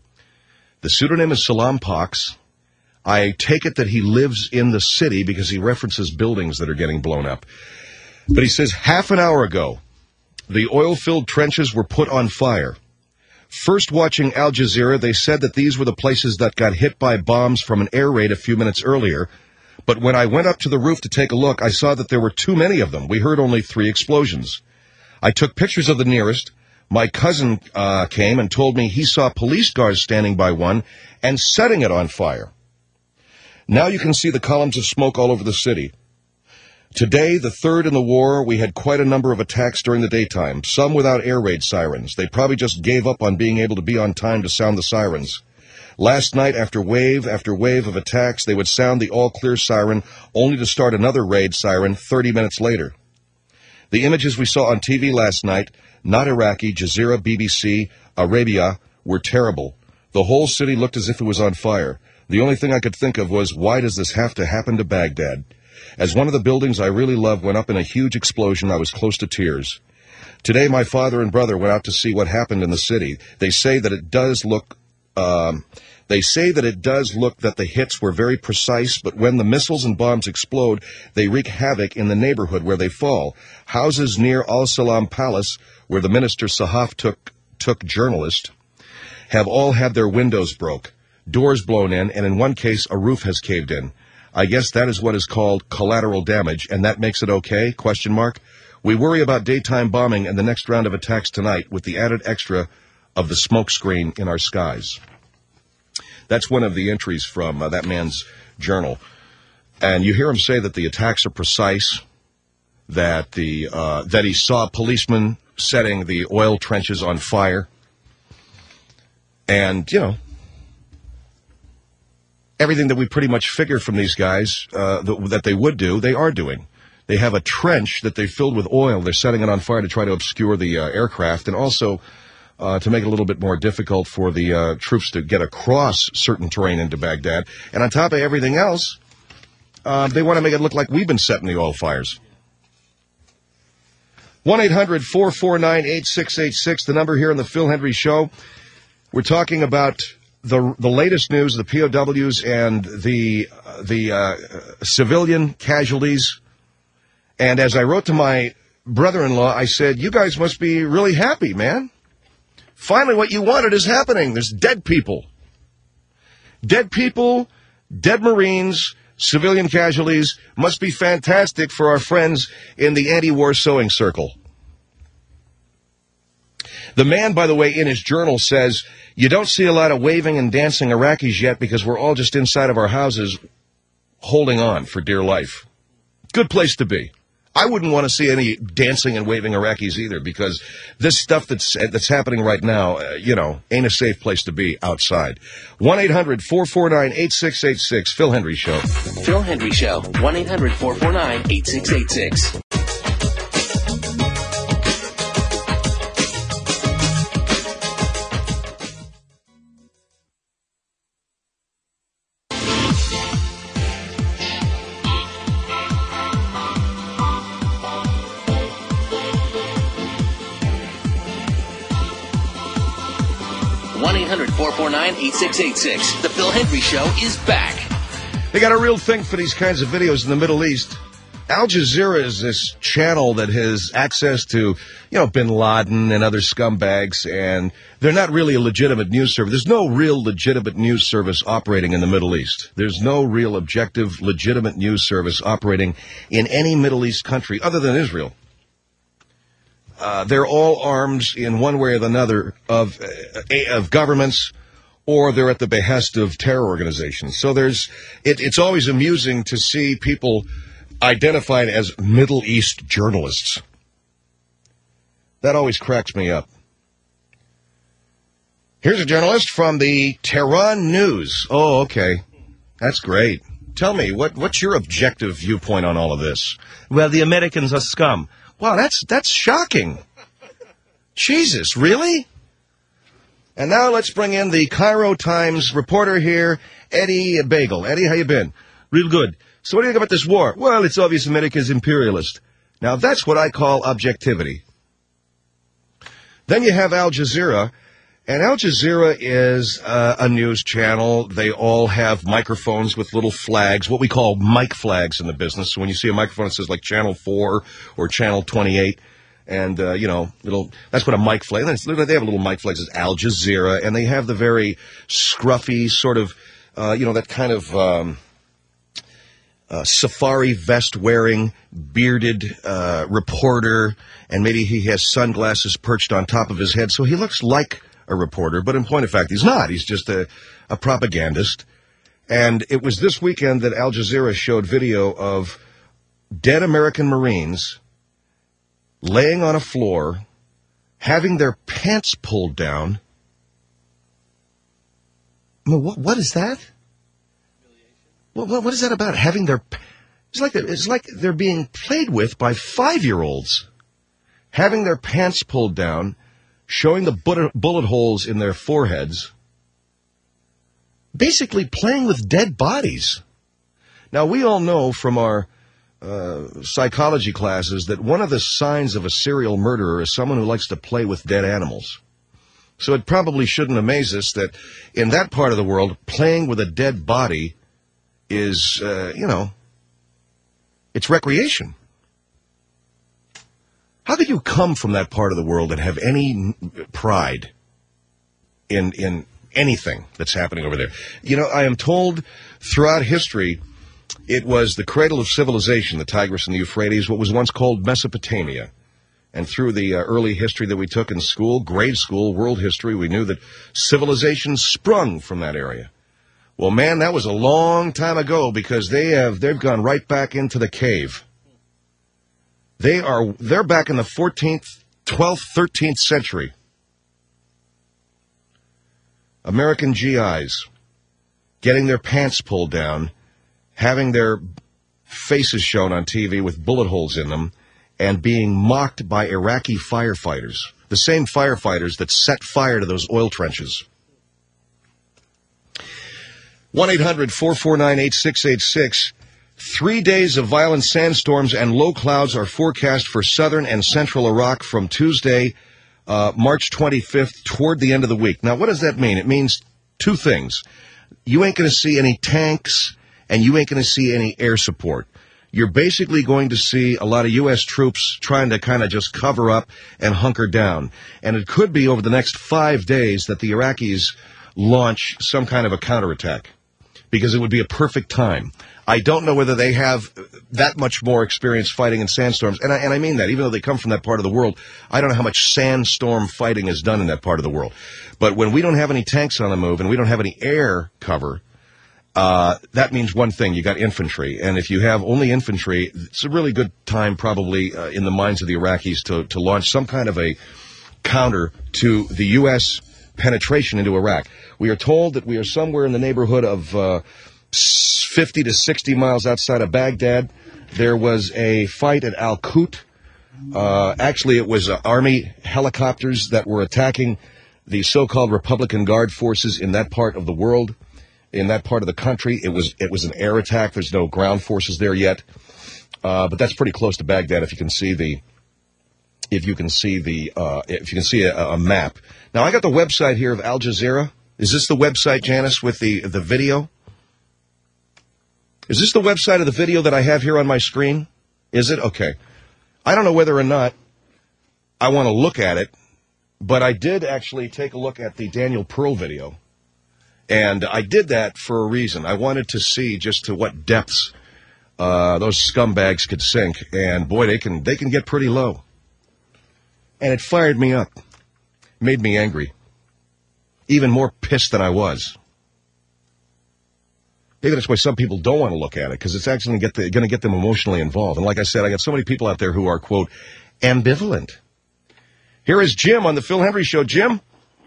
The pseudonym is Salam Pax. I take it that he lives in the city because he references buildings that are getting blown up. But he says, half an hour ago, the oil-filled trenches were put on fire. First watching Al Jazeera, they said that these were the places that got hit by bombs from an air raid a few minutes earlier. But when I went up to the roof to take a look, I saw that there were too many of them. We heard only three explosions. I took pictures of the nearest. My cousin uh, came and told me he saw police guards standing by one and setting it on fire. Now you can see the columns of smoke all over the city. Today, the third in the war, we had quite a number of attacks during the daytime, some without air raid sirens. They probably just gave up on being able to be on time to sound the sirens. Last night, after wave after wave of attacks, they would sound the all-clear siren, only to start another raid siren thirty minutes later. The images we saw on T V last night, not Iraqi, Jazeera, B B C, Arabia, were terrible. The whole city looked as if it was on fire. The only thing I could think of was, why does this have to happen to Baghdad? As one of the buildings I really love went up in a huge explosion, I was close to tears. Today, my father and brother went out to see what happened in the city. They say that it does look, um, they say that it does look that the hits were very precise, but when the missiles and bombs explode, they wreak havoc in the neighborhood where they fall. Houses near Al Salam Palace, where the minister Sahaf took, took journalists, have all had their windows broke. Doors blown in, and in one case, a roof has caved in. I guess that is what is called collateral damage, and that makes it okay? Question mark. We worry about daytime bombing and the next round of attacks tonight with the added extra of the smoke screen in our skies. That's one of the entries from uh, that man's journal. And you hear him say that the attacks are precise, that the uh, that he saw policemen setting the oil trenches on fire. And, you know, everything that we pretty much figured from these guys uh, that, that they would do, they are doing. They have a trench that they filled with oil. They're setting it on fire to try to obscure the uh, aircraft and also uh, to make it a little bit more difficult for the uh, troops to get across certain terrain into Baghdad. And on top of everything else, uh, they want to make it look like we've been setting the oil fires. one eight hundred four four nine eight six eight six, the number here on the Phil Hendrie Show. We're talking about the the latest news, the P O Ws and the uh, the uh, civilian casualties. And as I wrote to my brother-in-law, I said, you guys must be really happy, man. Finally, what you wanted is happening. There's dead people. Dead people, dead Marines, civilian casualties must be fantastic for our friends in the anti-war sewing circle. The man, by the way, in his journal says, you don't see a lot of waving and dancing Iraqis yet because we're all just inside of our houses holding on for dear life. Good place to be. I wouldn't want to see any dancing and waving Iraqis either because this stuff that's that's happening right now, uh, you know, ain't a safe place to be outside. one eight hundred four four nine eight six eight six, Phil Hendrie Show. Phil Hendrie Show, one eight hundred four four nine eight six eight six. four four nine, eight six eight six. The Phil Hendry Show is back. They got a real thing for these kinds of videos in the Middle East. Al Jazeera is this channel that has access to, you know, bin Laden and other scumbags, and they're not really a legitimate news service. There's no real legitimate news service operating in the Middle East. There's no real objective, legitimate news service operating in any Middle East country other than Israel. Uh, they're all arms in one way or another of, uh, of governments, or they're at the behest of terror organizations. So there's, it, it's always amusing to see people identified as Middle East journalists. That always cracks me up. Here's a journalist from the Tehran News. Oh, okay. That's great. Tell me, what, what's your objective viewpoint on all of this? Well, the Americans are scum. Wow, that's that's shocking. Jesus, really? And now let's bring in the Cairo Times reporter here, Eddie Bagel. Eddie, how you been? Real good. So what do you think about this war? Well, it's obvious America's imperialist. Now, that's what I call objectivity. Then you have Al Jazeera, and Al Jazeera is uh, a news channel. They all have microphones with little flags, what we call mic flags in the business. So when you see a microphone, it says like Channel four or Channel twenty-eight. And, uh, you know, little, that's what a mic flag, they have a little mic flag that says Al Jazeera, and they have the very scruffy sort of, uh, you know, that kind of, um, Uh, safari vest wearing, bearded uh, reporter, and maybe he has sunglasses perched on top of his head, so he looks like a reporter, but in point of fact, he's not. He's just a, a propagandist. And it was this weekend that Al Jazeera showed video of dead American Marines laying on a floor, having their pants pulled down. I mean, what, what is that? What, what is that about? Having their, it's like it's like they're being played with by five-year-olds, having their pants pulled down, showing the bullet, bullet holes in their foreheads, basically playing with dead bodies. Now, we all know from our uh, psychology classes that one of the signs of a serial murderer is someone who likes to play with dead animals. So it probably shouldn't amaze us that in that part of the world, playing with a dead body is, uh, you know, it's recreation. How could you come from that part of the world and have any pride in in anything that's happening over there? You know, I am told throughout history it was the cradle of civilization, the Tigris and the Euphrates, what was once called Mesopotamia. And through the uh, early history that we took in school, grade school, world history, we knew that civilization sprung from that area. Well, man, that was a long time ago because they have, they've gone right back into the cave. They are, they're back in the fourteenth, twelfth, thirteenth century. American G Is getting their pants pulled down, having their faces shown on T V with bullet holes in them, and being mocked by Iraqi firefighters, the same firefighters that set fire to those oil trenches. one eight hundred, four four nine, eight six eight six. Three days of violent sandstorms and low clouds are forecast for southern and central Iraq from Tuesday, uh, March twenty-fifth, toward the end of the week. Now, what does that mean? It means two things. You ain't going to see any tanks, and you ain't going to see any air support. You're basically going to see a lot of U S troops trying to kind of just cover up and hunker down. And it could be over the next five days that the Iraqis launch some kind of a counterattack, because it would be a perfect time. I don't know whether they have that much more experience fighting in sandstorms, and I, and I mean that, even though they come from that part of the world, I don't know how much sandstorm fighting is done in that part of the world. But when we don't have any tanks on the move and we don't have any air cover, uh, that means one thing: you got infantry. And if you have only infantry, it's a really good time probably uh, in the minds of the Iraqis to, to launch some kind of a counter to the U S penetration into Iraq. We are told that we are somewhere in the neighborhood of uh, fifty to sixty miles outside of Baghdad. There was a fight at Al-Qut. Uh, actually, it was uh, Army helicopters that were attacking the so-called Republican Guard forces in that part of the world, in that part of the country. It was it was an air attack. There's no ground forces there yet, uh, but that's pretty close to Baghdad. If you can see the, if you can see the, uh, if you can see a, a map. Now, I got the website here of Al Jazeera. Is this the website, Janice, with the, the video? Is this the website of the video that I have here on my screen? Is it? Okay. I don't know whether or not I want to look at it, but I did actually take a look at the Daniel Pearl video. And I did that for a reason. I wanted to see just to what depths uh, those scumbags could sink. And, boy, they can they can get pretty low. And it fired me up. Made me angry. Even more pissed than I was. Maybe that's why some people don't want to look at it, because it's actually going to get them emotionally involved. And like I said, I got so many people out there who are, quote, ambivalent. Here is Jim on the Phil Hendrie Show. Jim?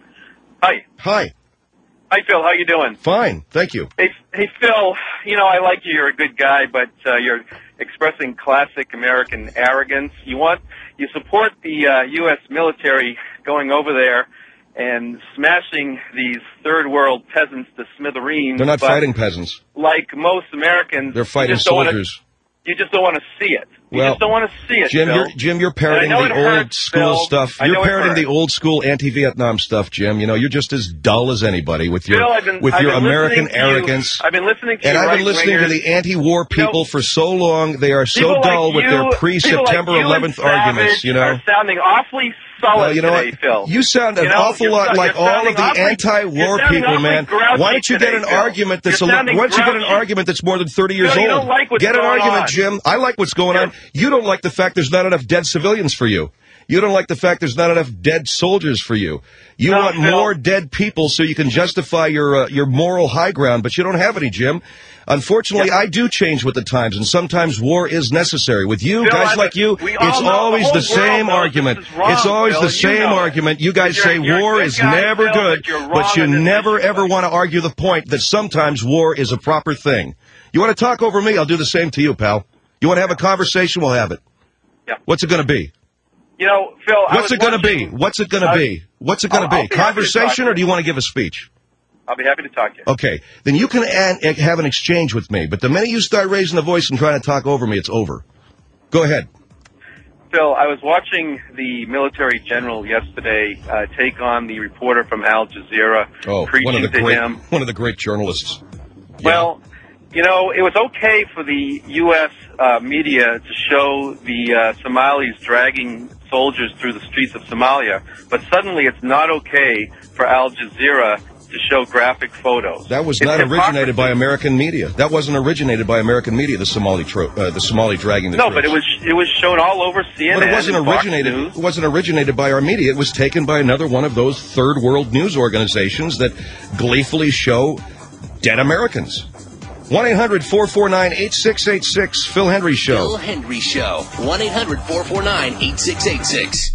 Hi. Hi. Hi, Phil. How you doing? Fine. Thank you. Hey, hey, Phil, you know, I like you. You're a good guy, but uh, you're expressing classic American arrogance. You want, you support the uh, U S military going over there and smashing these third world peasants to smithereens. They're not fighting peasants. Like most Americans, they're fighting you just don't wanna, soldiers. You just don't want to see it. You well, just don't want to see it, Jim, Phil. You're, Jim, you're parroting the old hurts, school Phil. stuff. I You're know parroting the old school anti-Vietnam stuff, Jim. You know, you're just as dull as anybody with your Phil, I've been, with I've your been American to arrogance. You. I've been listening to and you I've been listening to the anti-war people you know, for so long. They are so people dull like with you, their pre-September like eleventh you and arguments. Savage You know, are sounding awfully solid well, you know today, what? Phil. You sound an you know, awful lot like all of the awfully, anti-war people, man. Why don't you today, get an Phil. argument that's a, Why why don't you get an argument that's more than thirty years Phil, old? You don't like what's get an going argument, on. Jim. I like what's going You're, on. You don't like the fact there's not enough dead civilians for you. You don't like the fact there's not enough dead soldiers for you. You no, want Phil. more dead people so you can justify your uh, your moral high ground, but you don't have any, Jim. Unfortunately, yeah. I do change with the times, and sometimes war is necessary. With you, Phil, guys I, like you, it's always the, the same world argument. Wrong, it's always Phil. the same you know argument. You guys you're, say you're war is guy, never Phil, good, but, but you never issue. ever want to argue the point that sometimes war is a proper thing. You want to talk over me? I'll do the same to you, pal. You want to have a conversation? We'll have it. Yeah. What's it going to be? You know, Phil, What's it going to be? What's it going to be? What's it going to be? be Conversation, or do you want to give a speech? I'll be happy to talk to you. Okay, then you can add, have an exchange with me. But the minute you start raising the voice and trying to talk over me, it's over. Go ahead. Phil, I was watching the military general yesterday uh, take on the reporter from Al Jazeera, oh, preaching one of the to great, him. One of the great journalists. Yeah. Well, you know, it was okay for the U S uh, media to show the uh, Somalis dragging soldiers through the streets of Somalia, but suddenly it's not okay for Al Jazeera to show graphic photos. That was it's not hypocrisy. originated by American media. That wasn't originated by American media. The Somali, tro- uh, the Somali dragging the no, troops. but it was it was shown all over C N N. But it wasn't and Fox originated. News. It wasn't originated by our media. It was taken by another one of those third world news organizations that gleefully show dead Americans. one eight hundred four four nine eight six eight six, Phil Hendrie Show. Phil Hendrie Show. one eight hundred four four nine eight six eight six.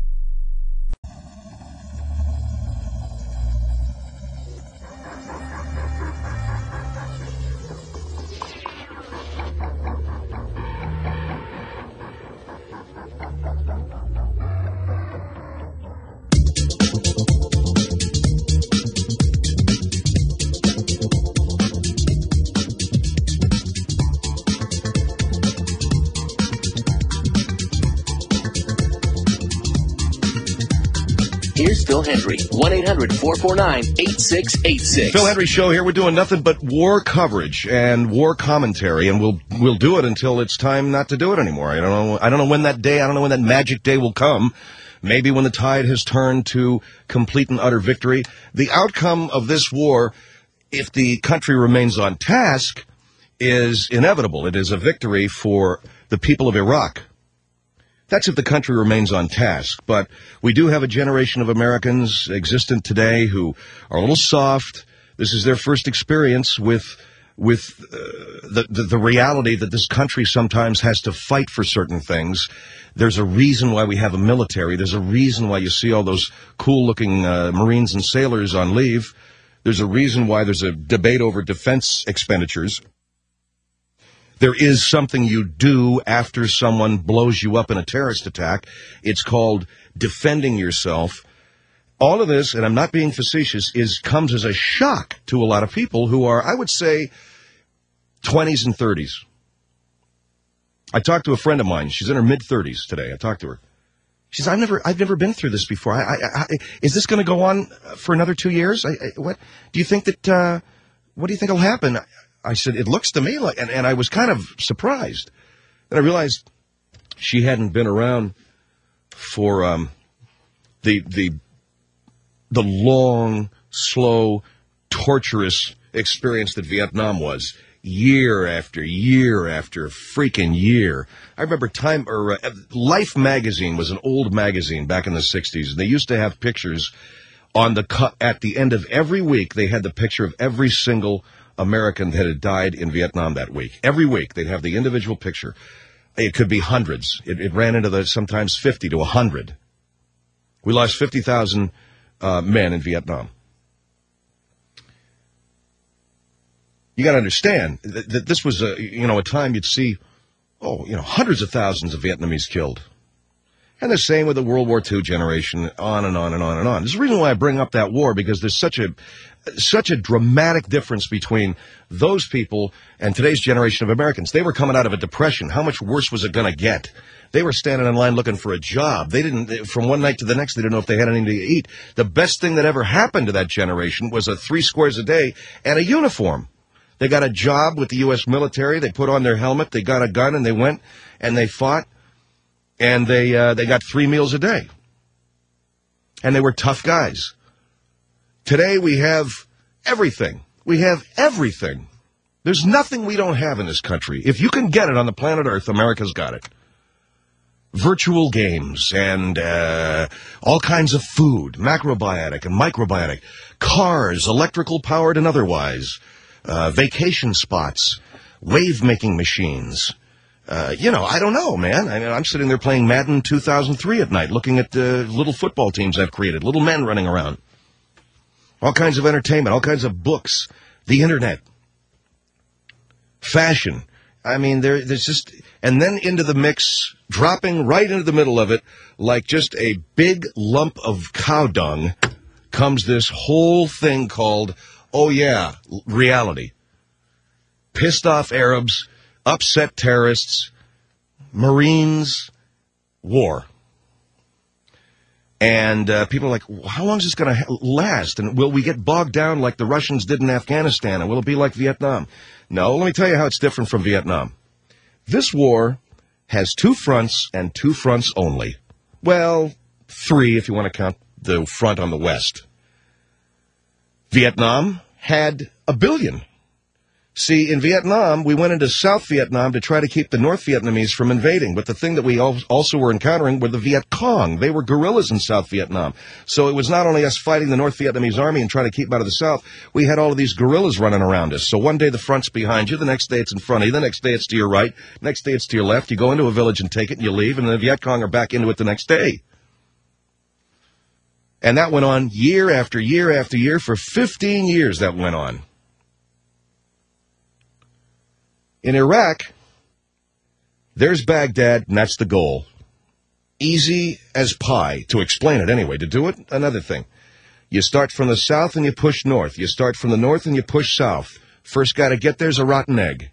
Here's Phil Hendrie. one eight hundred four four nine eight six eight six. Phil Hendrie Show here. We're doing nothing but war coverage and war commentary, and we'll we'll do it until it's time not to do it anymore. I don't know. I don't know when that day. I don't know when that magic day will come. Maybe when the tide has turned to complete and utter victory. The outcome of this war, if the country remains on task, is inevitable. It is a victory for the people of Iraq. That's if the country remains on task. But we do have a generation of Americans existent today who are a little soft. This is their first experience with with uh, the, the the reality that this country sometimes has to fight for certain things. There's a reason why we have a military. There's a reason why you see all those cool-looking uh, Marines and sailors on leave. There's a reason why there's a debate over defense expenditures. There is something you do after someone blows you up in a terrorist attack. It's called defending yourself. All of this, and I'm not being facetious, is comes as a shock to a lot of people who are, I would say, twenties and thirties. I talked to a friend of mine. She's in her mid-thirties today. I talked to her. She says, I've never, I've never been through this before. I, I, I, is this going to go on for another two years? I, I, what do you think that, uh, what do you think will happen? I said, it looks to me like, and, and I was kind of surprised. Then I realized she hadn't been around for, um, the, the, the long, slow, torturous experience that Vietnam was. Year after year after freaking year. I remember Time or uh, Life magazine was an old magazine back in the sixties, and they used to have pictures on the cut at the end of every week. They had the picture of every single American that had died in Vietnam that week. Every week they'd have the individual picture. It could be hundreds. It, it ran into the sometimes fifty to a hundred. We lost fifty thousand uh, men in Vietnam. You got to understand that, that this was a, you know, a time you'd see, oh, you know, hundreds of thousands of Vietnamese killed. And the same with the World War Two generation, on and on and on and on. There's a reason why I bring up that war, because there's such a, such a dramatic difference between those people and today's generation of Americans. They were coming out of a depression. How much worse was it going to get? They were standing in line looking for a job. They didn't, from one night to the next, they didn't know if they had anything to eat. The best thing that ever happened to that generation was a three squares a day and a uniform. They got a job with the U S military. They put on their helmet. They got a gun, and they went and they fought, and they uh, they got three meals a day. And they were tough guys. Today we have everything. We have everything. There's nothing we don't have in this country. If you can get it on the planet Earth, America's got it. Virtual games and uh, all kinds of food, macrobiotic and microbiotic, cars, electrical powered and otherwise. Uh, vacation spots, wave-making machines. Uh, you know, I don't know, man. I mean, I'm sitting there playing Madden two thousand three at night, looking at the little football teams I've created, little men running around. All kinds of entertainment, all kinds of books, the Internet, fashion. I mean, there, there's just... And then into the mix, dropping right into the middle of it, like just a big lump of cow dung, comes this whole thing called... Oh, yeah, reality. Pissed off Arabs, upset terrorists, Marines, war. And uh, people are like, well, how long is this going to ha- last? And will we get bogged down like the Russians did in Afghanistan? And will it be like Vietnam? No, let me tell you how it's different from Vietnam. This war has two fronts and two fronts only. Well, three if you want to count the front on the west. Vietnam had a billion. See, in Vietnam, we went into South Vietnam to try to keep the North Vietnamese from invading. But the thing that we also were encountering were the Viet Cong. They were guerrillas in South Vietnam. So it was not only us fighting the North Vietnamese army and trying to keep them out of the South, we had all of these guerrillas running around us. So one day the front's behind you, the next day it's in front of you, the next day it's to your right, next day it's to your left. You go into a village and take it and you leave, and the Viet Cong are back into it the next day. And that went on year after year after year. For fifteen years that went on. In Iraq, there's Baghdad, and that's the goal. Easy as pie, to explain it anyway. To do it, another thing. You start from the south and you push north. You start from the north and you push south. First guy to get there's a rotten egg.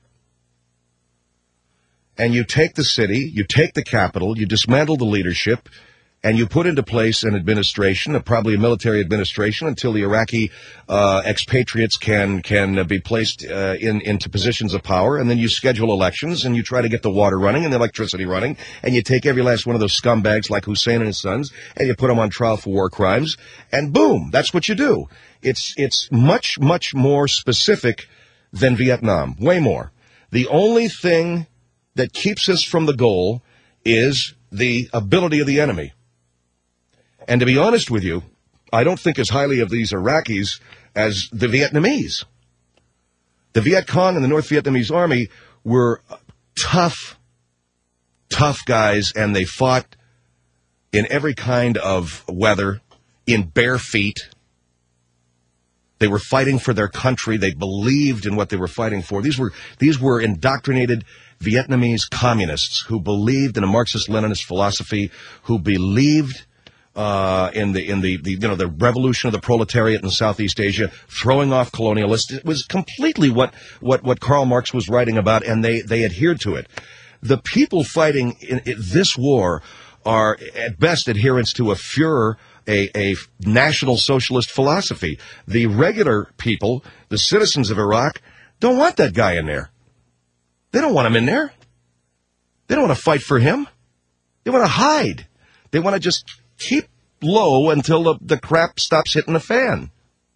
And you take the city, you take the capital, you dismantle the leadership, and you put into place an administration, probably a military administration, until the Iraqi uh, expatriates can can uh, be placed uh, in into positions of power. And then you schedule elections, and you try to get the water running and the electricity running, and you take every last one of those scumbags like Hussein and his sons, and you put them on trial for war crimes, and boom, that's what you do. It's it's much, much more specific than Vietnam, way more. The only thing that keeps us from the goal is the ability of the enemy. And to be honest with you, I don't think as highly of these Iraqis as the Vietnamese. The Viet Cong and the North Vietnamese army were tough, tough guys, and they fought in every kind of weather, in bare feet. They were fighting for their country. They believed in what they were fighting for. These were these were indoctrinated Vietnamese communists who believed in a Marxist-Leninist philosophy, who believed uh, in the in the, the you know the revolution of the proletariat in Southeast Asia, throwing off colonialists. It was completely what what what Karl Marx was writing about, and they they adhered to it. The people fighting in, in this war are at best adherents to a Führer, a, a National Socialist philosophy. The regular people, the citizens of Iraq, don't want that guy in there. They don't want him in there. They don't want to fight for him. They want to hide. They want to just keep low until the, the crap stops hitting the fan.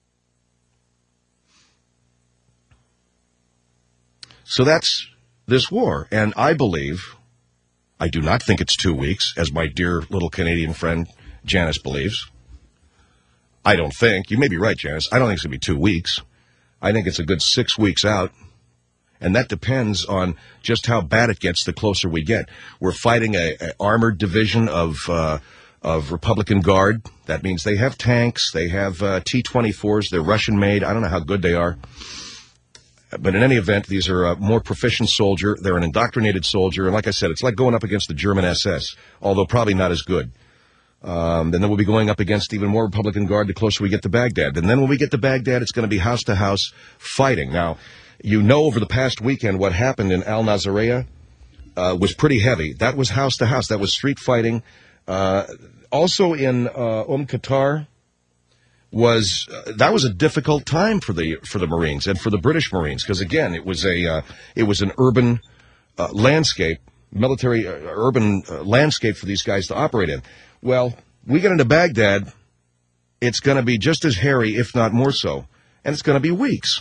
So that's this war. And I believe, I do not think it's two weeks, as my dear little Canadian friend Janice believes. I don't think. You may be right, Janice. I don't think it's going to be two weeks. I think it's a good six weeks out. And that depends on just how bad it gets the closer we get. We're fighting a, a armored division of uh, of Republican Guard. That means they have tanks. They have uh, T twenty-fours. They're Russian-made. I don't know how good they are. But in any event, these are a more proficient soldier. They're an indoctrinated soldier. And like I said, it's like going up against the German S S, although probably not as good. Um, and then we'll be going up against even more Republican Guard the closer we get to Baghdad. And then when we get to Baghdad, it's going to be house-to-house fighting. Now, you know, over the past weekend, what happened in Al-Nasiriyah uh, was pretty heavy. That was house-to-house. That was street fighting. Uh, also in uh, Umm Qatar, was uh, that was a difficult time for the for the Marines and for the British Marines, because again, it was a uh, it was an urban uh, landscape, military uh, urban uh, landscape for these guys to operate in. Well, we get into Baghdad, it's going to be just as hairy, if not more so, and it's going to be weeks.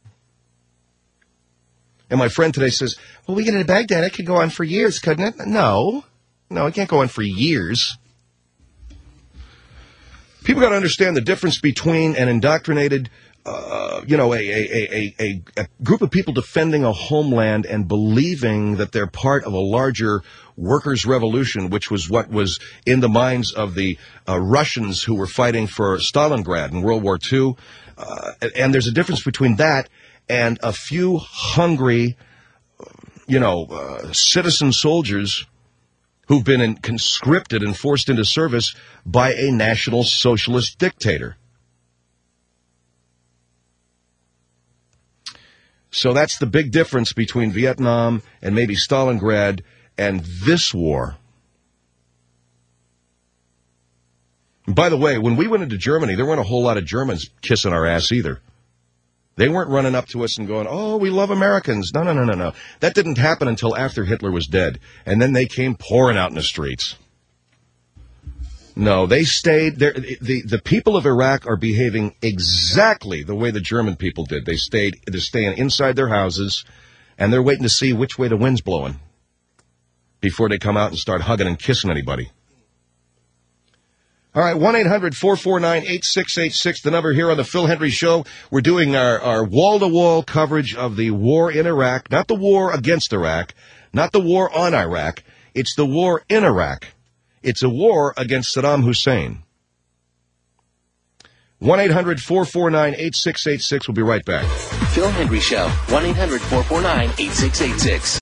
And my friend today says, well, we get into Baghdad, it could go on for years, couldn't it? No. No, it can't go on for years. People got to understand the difference between an indoctrinated, uh, you know, a, a, a, a, a group of people defending a homeland and believing that they're part of a larger workers' revolution, which was what was in the minds of the uh, Russians who were fighting for Stalingrad in World War Two. Uh, and there's a difference between that and a few hungry, you know, uh, citizen soldiers who've been in, conscripted and forced into service by a National Socialist dictator. So that's the big difference between Vietnam and maybe Stalingrad and this war. And by the way, when we went into Germany, there weren't a whole lot of Germans kissing our ass either. They weren't running up to us and going, oh, we love Americans. No, no, no, no, no. That didn't happen until after Hitler was dead. And then they came pouring out in the streets. No, they stayed there. The, the people of Iraq are behaving exactly the way the German people did. They stayed, they're staying inside their houses, and they're waiting to see which way the wind's blowing before they come out and start hugging and kissing anybody. All right, one eight hundred four four nine eight six eight six, the number here on the Phil Hendry Show. We're doing our, our wall-to-wall coverage of the war in Iraq, not the war against Iraq, not the war on Iraq. It's the war in Iraq. It's a war against Saddam Hussein. one eight hundred four four nine eight six eight six. We'll be right back. Phil Hendry Show, one eight hundred four four nine eight six eight six.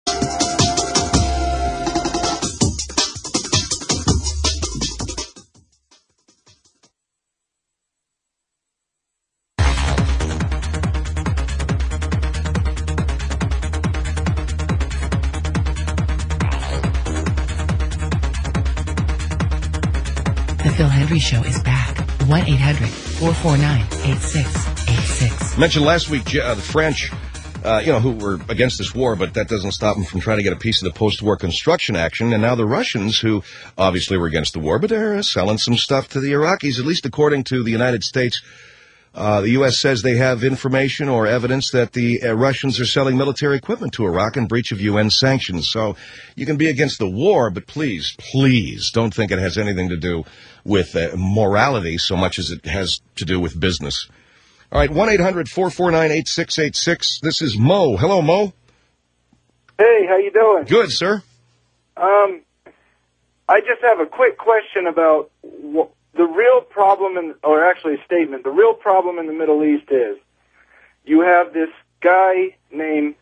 The Phil Hendry Show is back. one eight hundred four four nine eight six eight six. Mentioned last week uh, the French, uh, you know, who were against this war, but that doesn't stop them from trying to get a piece of the post-war construction action. And now the Russians, who obviously were against the war, but they're uh, selling some stuff to the Iraqis, at least according to the United States. Uh, the U S says they have information or evidence that the uh, Russians are selling military equipment to Iraq in breach of U N sanctions. So you can be against the war, but please, please don't think it has anything to do with uh, morality so much as it has to do with business. All right, one eight hundred four four nine eight six eight six. This is Mo. Hello, Mo. Hey, how you doing? Good, sir. Um, I just have a quick question about wh- the real problem, in, or actually a statement. The real problem in the Middle East is you have this guy named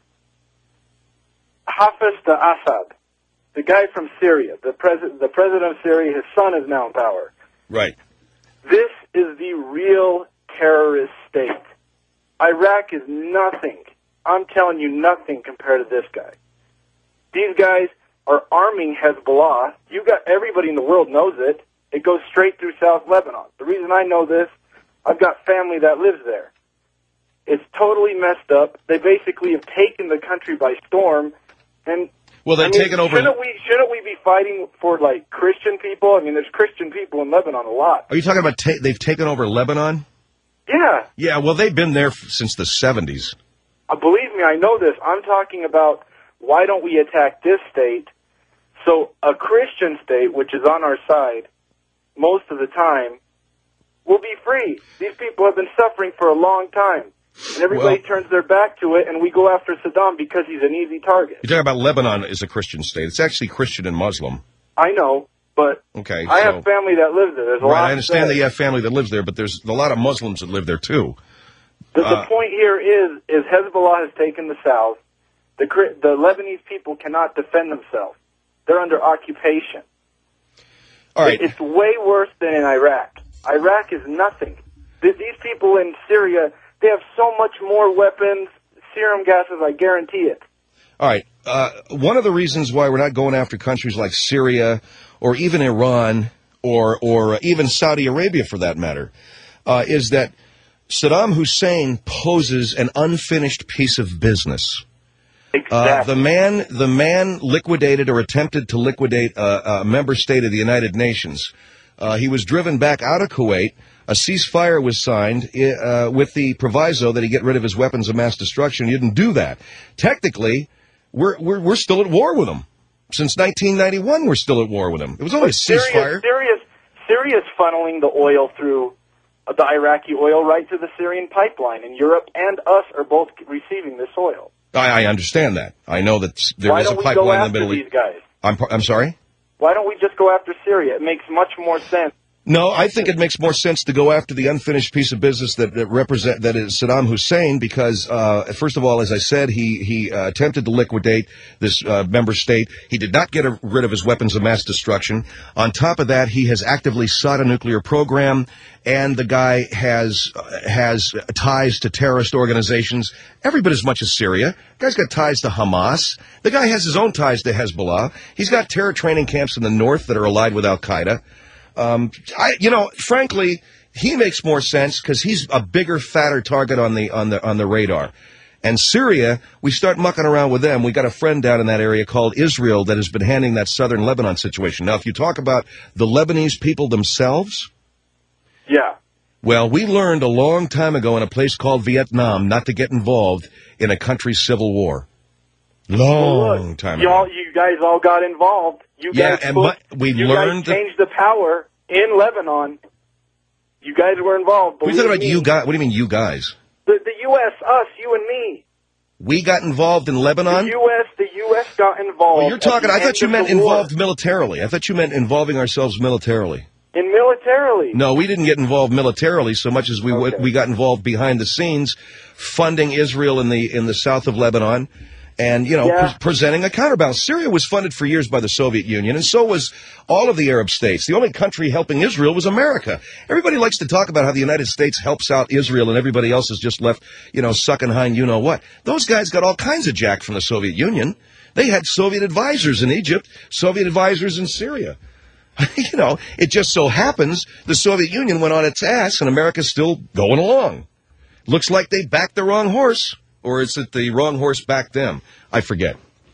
Hafez al-Assad, the guy from Syria, the president, the president of Syria. His son is now in power. Right. This is the real terrorist state. Iraq is nothing. I'm telling you, nothing compared to this guy. These guys are arming Hezbollah. You got everybody in the world knows it. It goes straight through South Lebanon. The reason I know this, I've got family that lives there. It's totally messed up. They basically have taken the country by storm, and well, they've I mean, taken over. Shouldn't we? Shouldn't we be fighting for like Christian people? I mean, there's Christian people in Lebanon a lot. Are you talking about ta- they've taken over Lebanon? Yeah. Yeah. Well, they've been there f- since the seventies. Uh, believe me, I know this. I'm talking about why don't we attack this state? So a Christian state, which is on our side most of the time, will be free. These people have been suffering for a long time. And everybody well, turns their back to it, and we go after Saddam because he's an easy target. You're talking about Lebanon is a Christian state. It's actually Christian and Muslim. I know, but okay, I so, have family that lives there. There's a right, lot I understand that you have family that lives there, but there's a lot of Muslims that live there, too. The, uh, the point here is, is Hezbollah has taken the south. The, the Lebanese people cannot defend themselves. They're under occupation. All right. It's way worse than in Iraq. Iraq is nothing. These people in Syria, they have so much more weapons, serum gases, I guarantee it. All right. Uh, one of the reasons why we're not going after countries like Syria or even Iran or or even Saudi Arabia, for that matter, uh, is that Saddam Hussein poses an unfinished piece of business. Exactly. Uh, the man, the man liquidated or attempted to liquidate a, a member state of the United Nations. Uh, he was driven back out of Kuwait. A ceasefire was signed uh, with the proviso that he get rid of his weapons of mass destruction. He didn't do that. Technically, we're we're we're still at war with him. Since nineteen ninety-one, we're still at war with him. It was only a ceasefire. Syria's, Syria's funneling the oil through the Iraqi oil right to the Syrian pipeline, and Europe and us are both receiving this oil. I, I understand that. I know that there Why is a don't we pipeline go in the after Middle these East. guys? I'm I'm sorry? Why don't we just go after Syria? It makes much more sense. No, I think it makes more sense to go after the unfinished piece of business that, that represent that is Saddam Hussein, because uh, first of all, as I said, he he uh, attempted to liquidate this uh, member state. He did not get a, rid of his weapons of mass destruction. On top of that, he has actively sought a nuclear program, and the guy has uh, has ties to terrorist organizations every bit as much as Syria. The guy's got ties to Hamas. The guy has his own ties to Hezbollah. He's got terror training camps in the north that are allied with Al Qaeda. Um, I, you know, frankly, he makes more sense because he's a bigger, fatter target on the on the on the radar. And Syria, we start mucking around with them. We got a friend down in that area called Israel that has been handling that southern Lebanon situation. Now, if you talk about the Lebanese people themselves, yeah. Well, we learned a long time ago in a place called Vietnam not to get involved in a country's civil war. Long well, look, time y'all, ago. you guys all got involved. You yeah, guys and put, my, we you learned guys changed the power in Lebanon. You guys were involved. Who's talking about you guys? What do you mean, you guys? The, the U S, us, you and me. We got involved in Lebanon? The U S, the U S got involved. Well, you're talking, I thought you meant involved militarily. I thought you meant involving ourselves militarily. In militarily? No, we didn't get involved militarily so much as we okay. we got involved behind the scenes, funding Israel in the in the south of Lebanon, and, you know, yeah. pre- presenting a counterbalance. Syria was funded for years by the Soviet Union, and so was all of the Arab states. The only country helping Israel was America. Everybody likes to talk about how the United States helps out Israel and everybody else is just left, you know, sucking hind you-know-what. Those guys got all kinds of jack from the Soviet Union. They had Soviet advisors in Egypt, Soviet advisors in Syria. You know, it just so happens the Soviet Union went on its ass and America's still going along. Looks like they backed the wrong horse. Or is it the wrong horse backed them? I forget.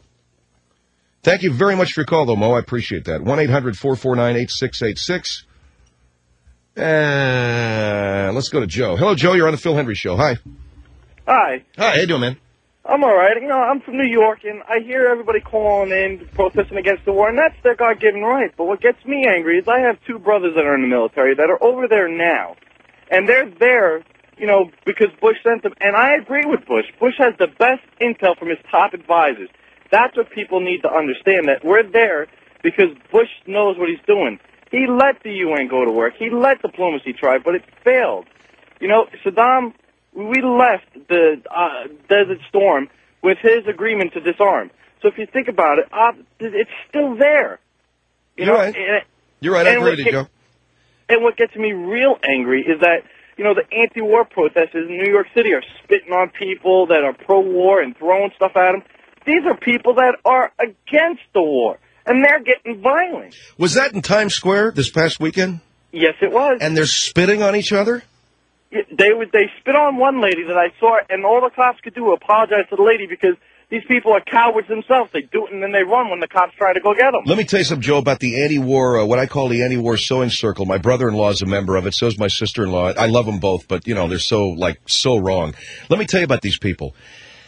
Thank you very much for your call, though, Mo. I appreciate that. one eight hundred four four nine eight six eight six. And let's go to Joe. Hello, Joe. You're on the Phil Hendry Show. Hi. Hi. Hi. How you doing, man? I'm all right. You know, I'm from New York, and I hear everybody calling in, protesting against the war, and that's their God-given right. But what gets me angry is I have two brothers that are in the military that are over there now, and they're there, you know, because Bush sent them. And I agree with Bush. Bush has the best intel from his top advisors. That's what people need to understand, that we're there because Bush knows what he's doing. He let the U N go to work. He let diplomacy try, but it failed. You know, Saddam, we left the uh, Desert Storm with his agreement to disarm. So if you think about it, uh, it's still there. You You're know? right. And, You're right. I agree with you, Joe. And what gets me real angry is that, you know, the anti-war protesters in New York City are spitting on people that are pro-war and throwing stuff at them. These are people that are against the war. and they're getting violent. Was that in Times Square this past weekend? Yes, it was. And they're spitting on each other? They would they spit on one lady that I saw, and all the cops could do was apologize to the lady because these people are cowards themselves. They do it and then they run when the cops try to go get them. Let me tell you something, Joe, about the anti-war, uh, what I call the anti-war sewing circle. My brother-in-law is a member of it. So is my sister-in-law. I love them both, but, you know, they're so, like, so wrong. Let me tell you about these people.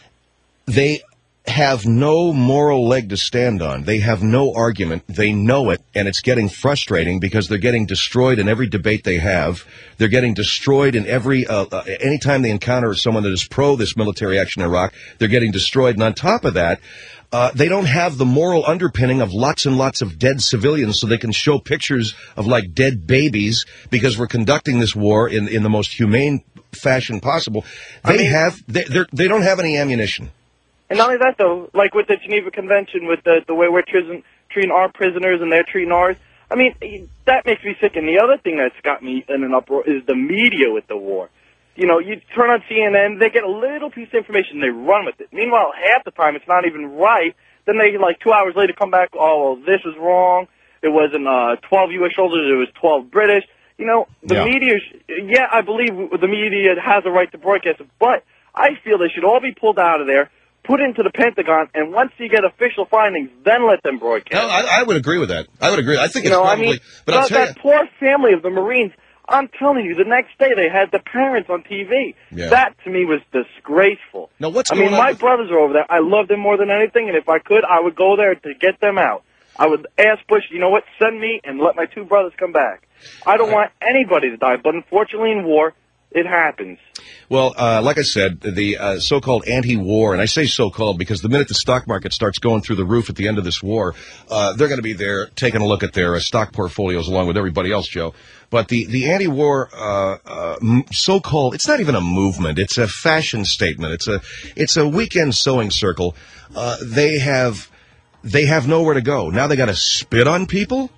They have no moral leg to stand on. They have no argument. They know it, and it's getting frustrating because they're getting destroyed in every debate they have. They're getting destroyed in every, uh, uh, anytime they encounter someone that is pro this military action in Iraq, they're getting destroyed. And on top of that, uh, they don't have the moral underpinning of lots and lots of dead civilians so they can show pictures of, like, dead babies because we're conducting this war in, in the most humane fashion possible. They I mean, have, they, they're, they don't have any ammunition. And not only that, though, like with the Geneva Convention, with the the way we're treating, treating our prisoners and they're treating ours, I mean, that makes me sick. And the other thing that's got me in an uproar is the media with the war. You know, you turn on C N N, they get a little piece of information, they run with it. Meanwhile, half the time it's not even right. Then they, like, two hours later come back, oh, well, this was wrong. It wasn't uh, twelve U S soldiers, it was twelve British. You know, the yeah. media, yeah, I believe the media has a right to broadcast it, but I feel they should all be pulled out of there, put into the Pentagon, and once you get official findings, then let them broadcast. No, I, I would agree with that. I would agree. I think you it's know, probably... I mean, but I'll that, tell that you, poor family of the Marines, I'm telling you, the next day they had the parents on T V. Yeah. That, to me, was disgraceful. Now, what's I going mean, on my with- brothers are over there. I love them more than anything, and if I could, I would go there to get them out. I would ask Bush, you know what, send me and let my two brothers come back. I don't want anybody to die, but unfortunately in war, it happens. Well, uh, like I said, the uh, so-called anti-war, and I say so-called because the minute the stock market starts going through the roof at the end of this war, uh, they're going to be there taking a look at their uh, stock portfolios along with everybody else, Joe. But the, the anti-war uh, uh, m- so-called, it's not even a movement. It's a fashion statement. It's a it's a weekend sewing circle. Uh, they have they have nowhere to go. Now they got to spit on people?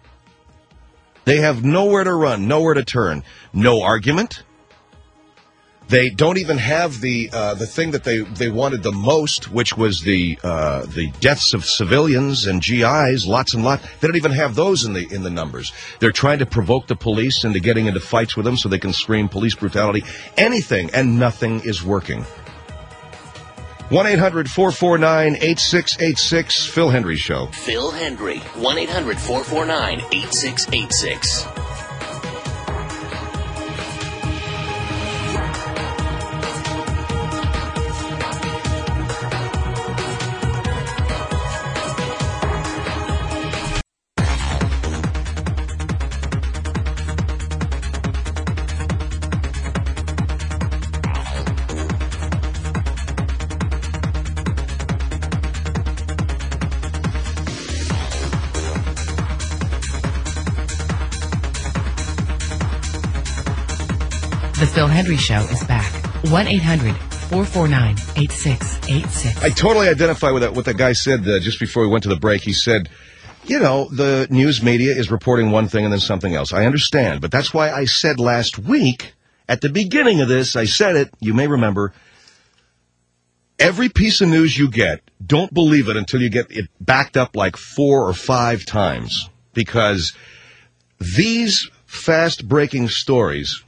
They have nowhere to run, nowhere to turn. No argument. They don't even have the uh, the thing that they, they wanted the most, which was the uh, the deaths of civilians and G Is, lots and lots. They don't even have those in the in the numbers. They're trying to provoke the police into getting into fights with them so they can scream police brutality, anything, and nothing is working. one eight hundred four four nine eight six eight six, Phil Hendry Show. Phil Hendry, one eight hundred four four nine eight six eight six. The Phil Hendry Show is back. one eight hundred four four nine eight six eight six. I totally identify with that, what that guy said uh, just before we went to the break. He said, you know, the news media is reporting one thing and then something else. I understand, but that's why I said last week, at the beginning of this, I said it, you may remember, every piece of news you get, don't believe it until you get it backed up like four or five times. Because these fast-breaking stories...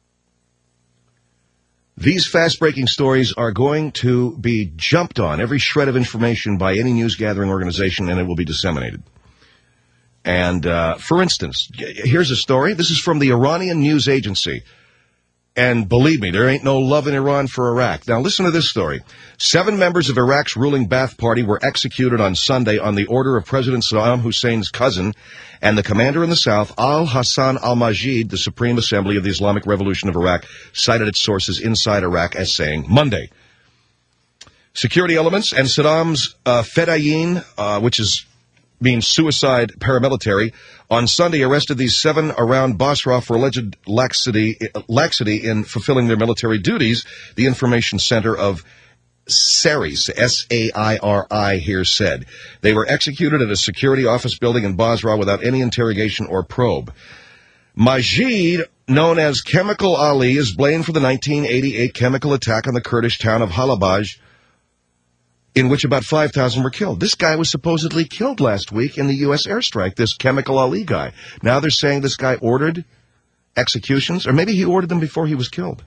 These fast-breaking stories are going to be jumped on, every shred of information, by any news-gathering organization, and it will be disseminated. And, uh, for instance, here's a story. This is from the Iranian news agency. And believe me, there ain't no love in Iran for Iraq. Now, listen to this story. Seven members of Iraq's ruling Ba'ath Party were executed on Sunday on the order of President Saddam Hussein's cousin and the commander in the south, al-Hassan al-Majid. The Supreme Assembly of the Islamic Revolution of Iraq cited its sources inside Iraq as saying Monday. Security elements and Saddam's uh, Fedayeen, uh, which is means suicide paramilitary, on Sunday arrested these seven around Basra for alleged laxity, laxity in fulfilling their military duties, the information center of Saris, S A I R I, here said. They were executed at a security office building in Basra without any interrogation or probe. Majid, known as Chemical Ali, is blamed for the nineteen eighty-eight chemical attack on the Kurdish town of Halabaj, in which about five thousand were killed. This guy was supposedly killed last week in the U S airstrike, this Chemical Ali guy. Now they're saying this guy ordered executions, or maybe he ordered them before he was killed.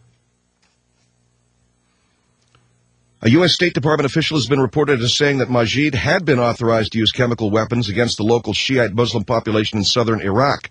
A U S State Department official has been reported as saying that Majid had been authorized to use chemical weapons against the local Shiite Muslim population in southern Iraq.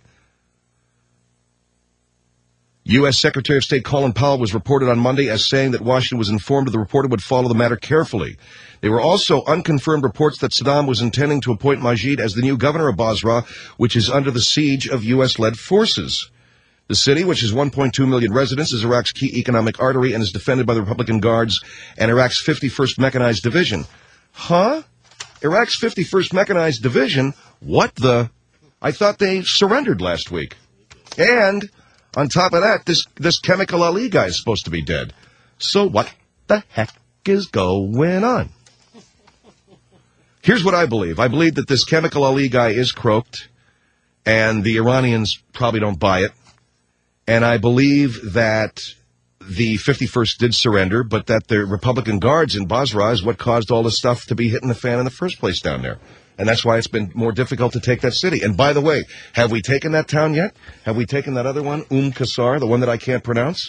U S Secretary of State Colin Powell was reported on Monday as saying that Washington was informed of the report and would follow the matter carefully. There were also unconfirmed reports that Saddam was intending to appoint Majid as the new governor of Basra, which is under the siege of U S-led forces. The city, which has one point two million residents, is Iraq's key economic artery and is defended by the Republican Guards and Iraq's fifty-first Mechanized Division. Huh? Iraq's fifty-first Mechanized Division? What the? I thought they surrendered last week. And on top of that, this, this Chemical Ali guy is supposed to be dead. So what the heck is going on? Here's what I believe. I believe that this Chemical Ali guy is croaked, and the Iranians probably don't buy it. And I believe that the fifty-first did surrender, but that the Republican Guards in Basra is what caused all this stuff to be hitting the fan in the first place down there. And that's why it's been more difficult to take that city. And by the way, have we taken that town yet? Have we taken that other one, Umm Qasr, the one that I can't pronounce?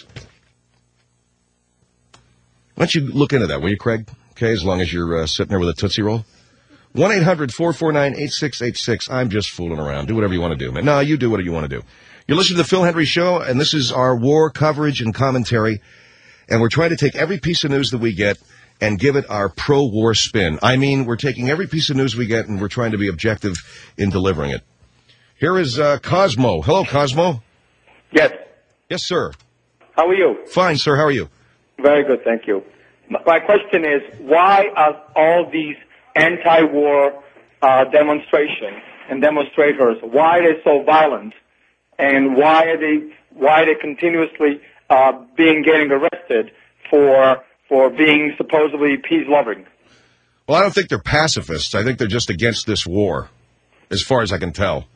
Why don't you look into that, will you, Craig? Okay, as long as you're uh, sitting there with a Tootsie Roll. one eight hundred four four nine eight six eight six. I'm just fooling around. Do whatever you want to do, man. No, you do whatever you want to do. You're listening to the Phil Hendry Show, and this is our war coverage and commentary. And we're trying to take every piece of news that we get and give it our pro-war spin. I mean, we're taking every piece of news we get, and we're trying to be objective in delivering it. Here is uh, Cosmo. Hello, Cosmo. Yes. Yes, sir. How are you? Fine, sir. How are you? Very good, thank you. My question is, why are all these anti-war uh, demonstrations and demonstrators, why are they so violent, and why are they why are they continuously uh, being getting arrested for for being supposedly peace-loving? Well, I don't think they're pacifists. I think they're just against this war, as far as I can tell.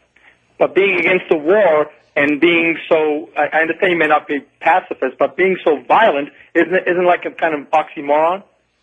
But being against the war and being so, I understand you may not be pacifist, but being so violent isn't isn't like a kind of oxymoron?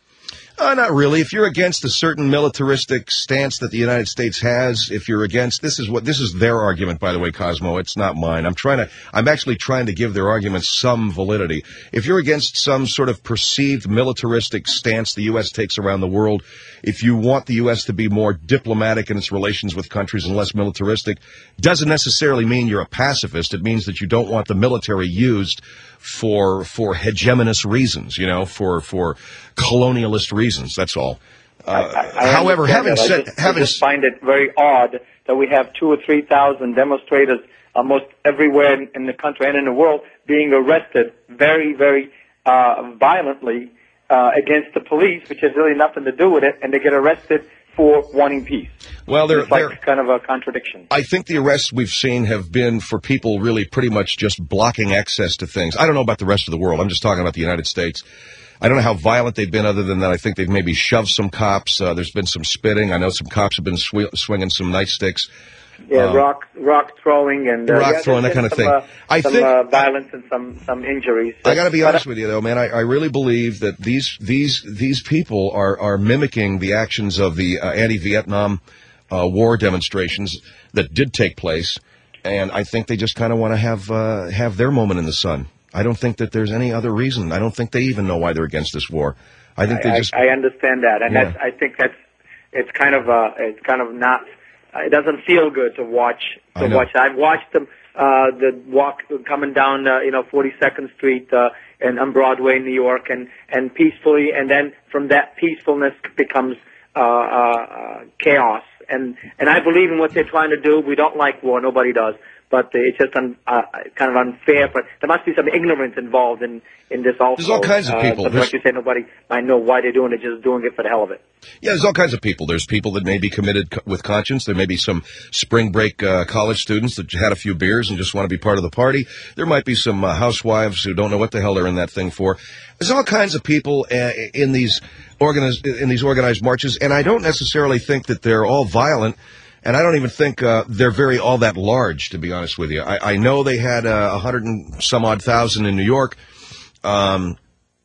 Uh, not really. If you're against a certain militaristic stance that the United States has, if you're against, this is what, this is their argument, by the way, Cosmo. It's not mine. I'm trying to, I'm actually trying to give their arguments some validity. If you're against some sort of perceived militaristic stance the U S takes around the world, if you want the U S to be more diplomatic in its relations with countries and less militaristic, doesn't necessarily mean you're a pacifist. It means that you don't want the military used for, for hegemonist reasons, you know, for, for colonialist reasons. That's all. Uh, I, I however, having that. said, I just, having I just find it very odd that we have two or three thousand demonstrators almost everywhere in, in the country and in the world being arrested very, very uh, violently uh, against the police, which has really nothing to do with it, and they get arrested for wanting peace. Well, they're, it's like they're kind of a contradiction. I think the arrests we've seen have been for people really pretty much just blocking access to things. I don't know about the rest of the world. I'm just talking about the United States. I don't know how violent they've been other than that I think they've maybe shoved some cops. Uh, there's been some spitting. I know some cops have been sw- swinging some nightsticks. Yeah, um, rock rock throwing and uh, rock yeah, throwing, that kind of some, thing. Uh, I some think uh, violence and some some injuries. I got to be but, honest with you, though, man. I, I really believe that these these these people are are mimicking the actions of the uh, anti-Vietnam uh, War demonstrations that did take place, and I think they just kind of want to have uh, have their moment in the sun. I don't think that there's any other reason. I don't think they even know why they're against this war. I think they I, just. I, I understand that, and yeah. that's. I think that's. It's kind of uh It's kind of not. It doesn't feel good to watch. To watch. I've watched them. Uh, the walk coming down, uh, you know, forty-second Street uh, and on Broadway, New York, and and peacefully, and then from that peacefulness becomes uh, uh, chaos. And and I believe in what they're trying to do. We don't like war. Nobody does. But it's just un, uh, kind of unfair. But there must be some ignorance involved in, in this also. There's all kinds of people. Uh, like you say, nobody might know why they're doing it, just doing it for the hell of it. Yeah, there's all kinds of people. There's people that may be committed co- with conscience. There may be some spring break uh, college students that had a few beers and just want to be part of the party. There might be some uh, housewives who don't know what the hell they're in that thing for. There's all kinds of people uh, in these organized in these organized marches, and I don't necessarily think that they're all violent. And I don't even think uh, they're very all that large, to be honest with you. I, I know they had a uh, hundred and some odd thousand in New York, um,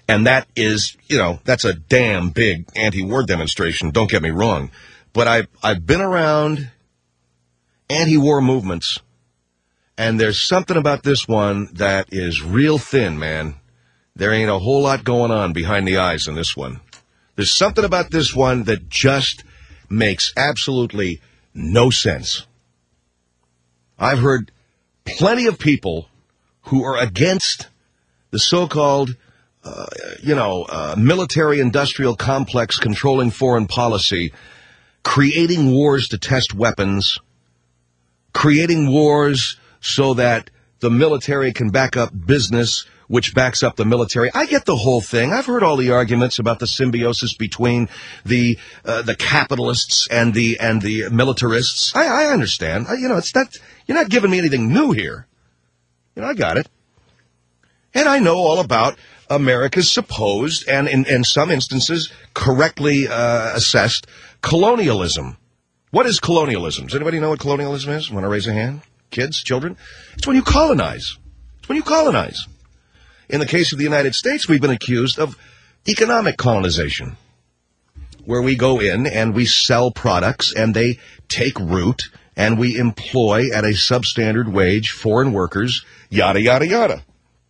And that is, you know, that's a damn big anti-war demonstration, don't get me wrong. But I've, I've been around anti-war movements, and there's something about this one that is real thin, man. There ain't a whole lot going on behind the eyes in this one. There's something about this one that just makes absolutely no sense. I've heard plenty of people who are against the so-called, uh, you know, uh, military-industrial complex controlling foreign policy, creating wars to test weapons, creating wars so that the military can back up business, which backs up the military. I get the whole thing. I've heard all the arguments about the symbiosis between the uh, the capitalists and the and the militarists. I, I understand. I, you know, it's not. You're not giving me anything new here. You know, I got it. And I know all about America's supposed and, in, in some instances, correctly uh, assessed colonialism. What is colonialism? Does anybody know what colonialism is? Want to raise a hand? Kids? Children? It's when you colonize. It's when you colonize. In the case of the United States, we've been accused of economic colonization, where we go in and we sell products and they take root and we employ at a substandard wage foreign workers, yada, yada, yada.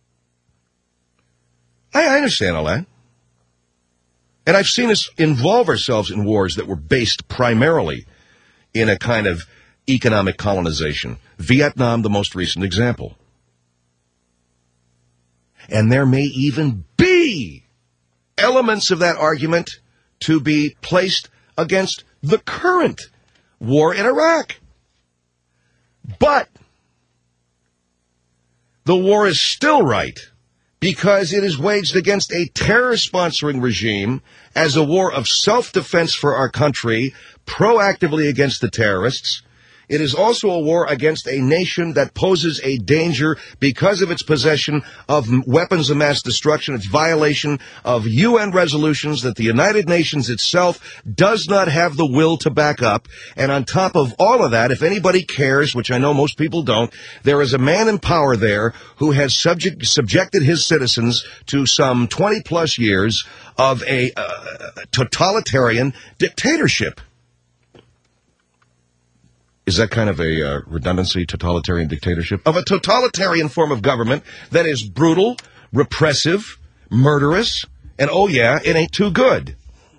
I, I understand all that. And I've seen us involve ourselves in wars that were based primarily in a kind of economic colonization. Vietnam, the most recent example. And there may even be elements of that argument to be placed against the current war in Iraq. But the war is still right because it is waged against a terror-sponsoring regime as a war of self-defense for our country, proactively against the terrorists. It is also a war against a nation that poses a danger because of its possession of weapons of mass destruction, its violation of U N resolutions that the United Nations itself does not have the will to back up. And on top of all of that, if anybody cares, which I know most people don't, there is a man in power there who has subject, subjected his citizens to some twenty plus years of a uh, totalitarian dictatorship. Is that kind of a uh, redundancy, totalitarian dictatorship? Of a totalitarian form of government that is brutal, repressive, murderous, and oh yeah, it ain't too good.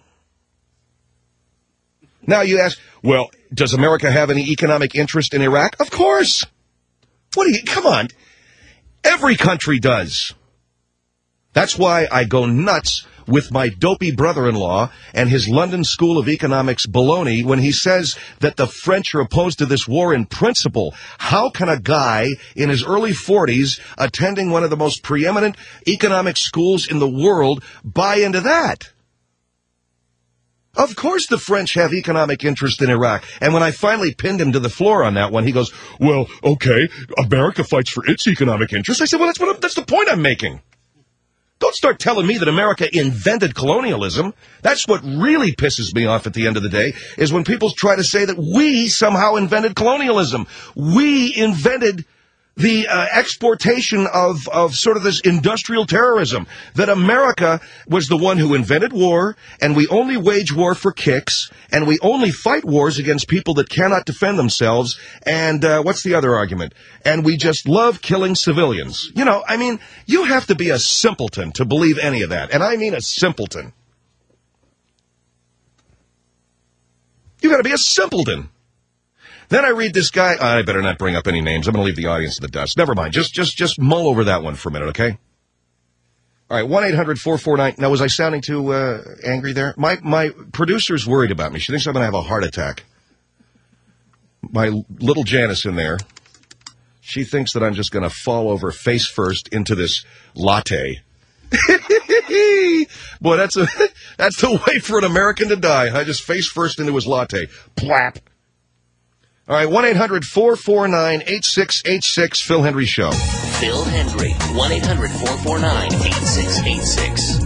Now you ask, well, does America have any economic interest in Iraq? Of course. What do you, come on. Every country does. That's why I go nuts with my dopey brother-in-law and his London School of Economics baloney when he says that the French are opposed to this war in principle. How can a guy in his early forties attending one of the most preeminent economic schools in the world buy into that? Of course the French have economic interest in Iraq. And when I finally pinned him to the floor on that one, he goes, well, okay, America fights for its economic interest. I said, well, that's what I'm, that's the point I'm making. Don't start telling me that America invented colonialism. That's what really pisses me off at the end of the day, is when people try to say that we somehow invented colonialism. We invented the uh, exportation of, of sort of this industrial terrorism, that America was the one who invented war, and we only wage war for kicks, and we only fight wars against people that cannot defend themselves, and uh, what's the other argument? And we just love killing civilians. You know, I mean, you have to be a simpleton to believe any of that, and I mean a simpleton. You gotta be a simpleton. Then I read this guy. I better not bring up any names. I'm going to leave the audience in the dust. Never mind. Just, just, just mull over that one for a minute, okay? All right, one eight hundred four four nine. Now, was I sounding too uh, angry there? My my producer's worried about me. She thinks I'm going to have a heart attack. My little Janice in there, she thinks that I'm just going to fall over face first into this latte. Boy, that's a that's the way for an American to die. I just face first into his latte. Plap. All right, one eight hundred four four nine eight six eight six, Phil Hendry Show. Phil Hendry, one eight hundred four four nine eight six eight six.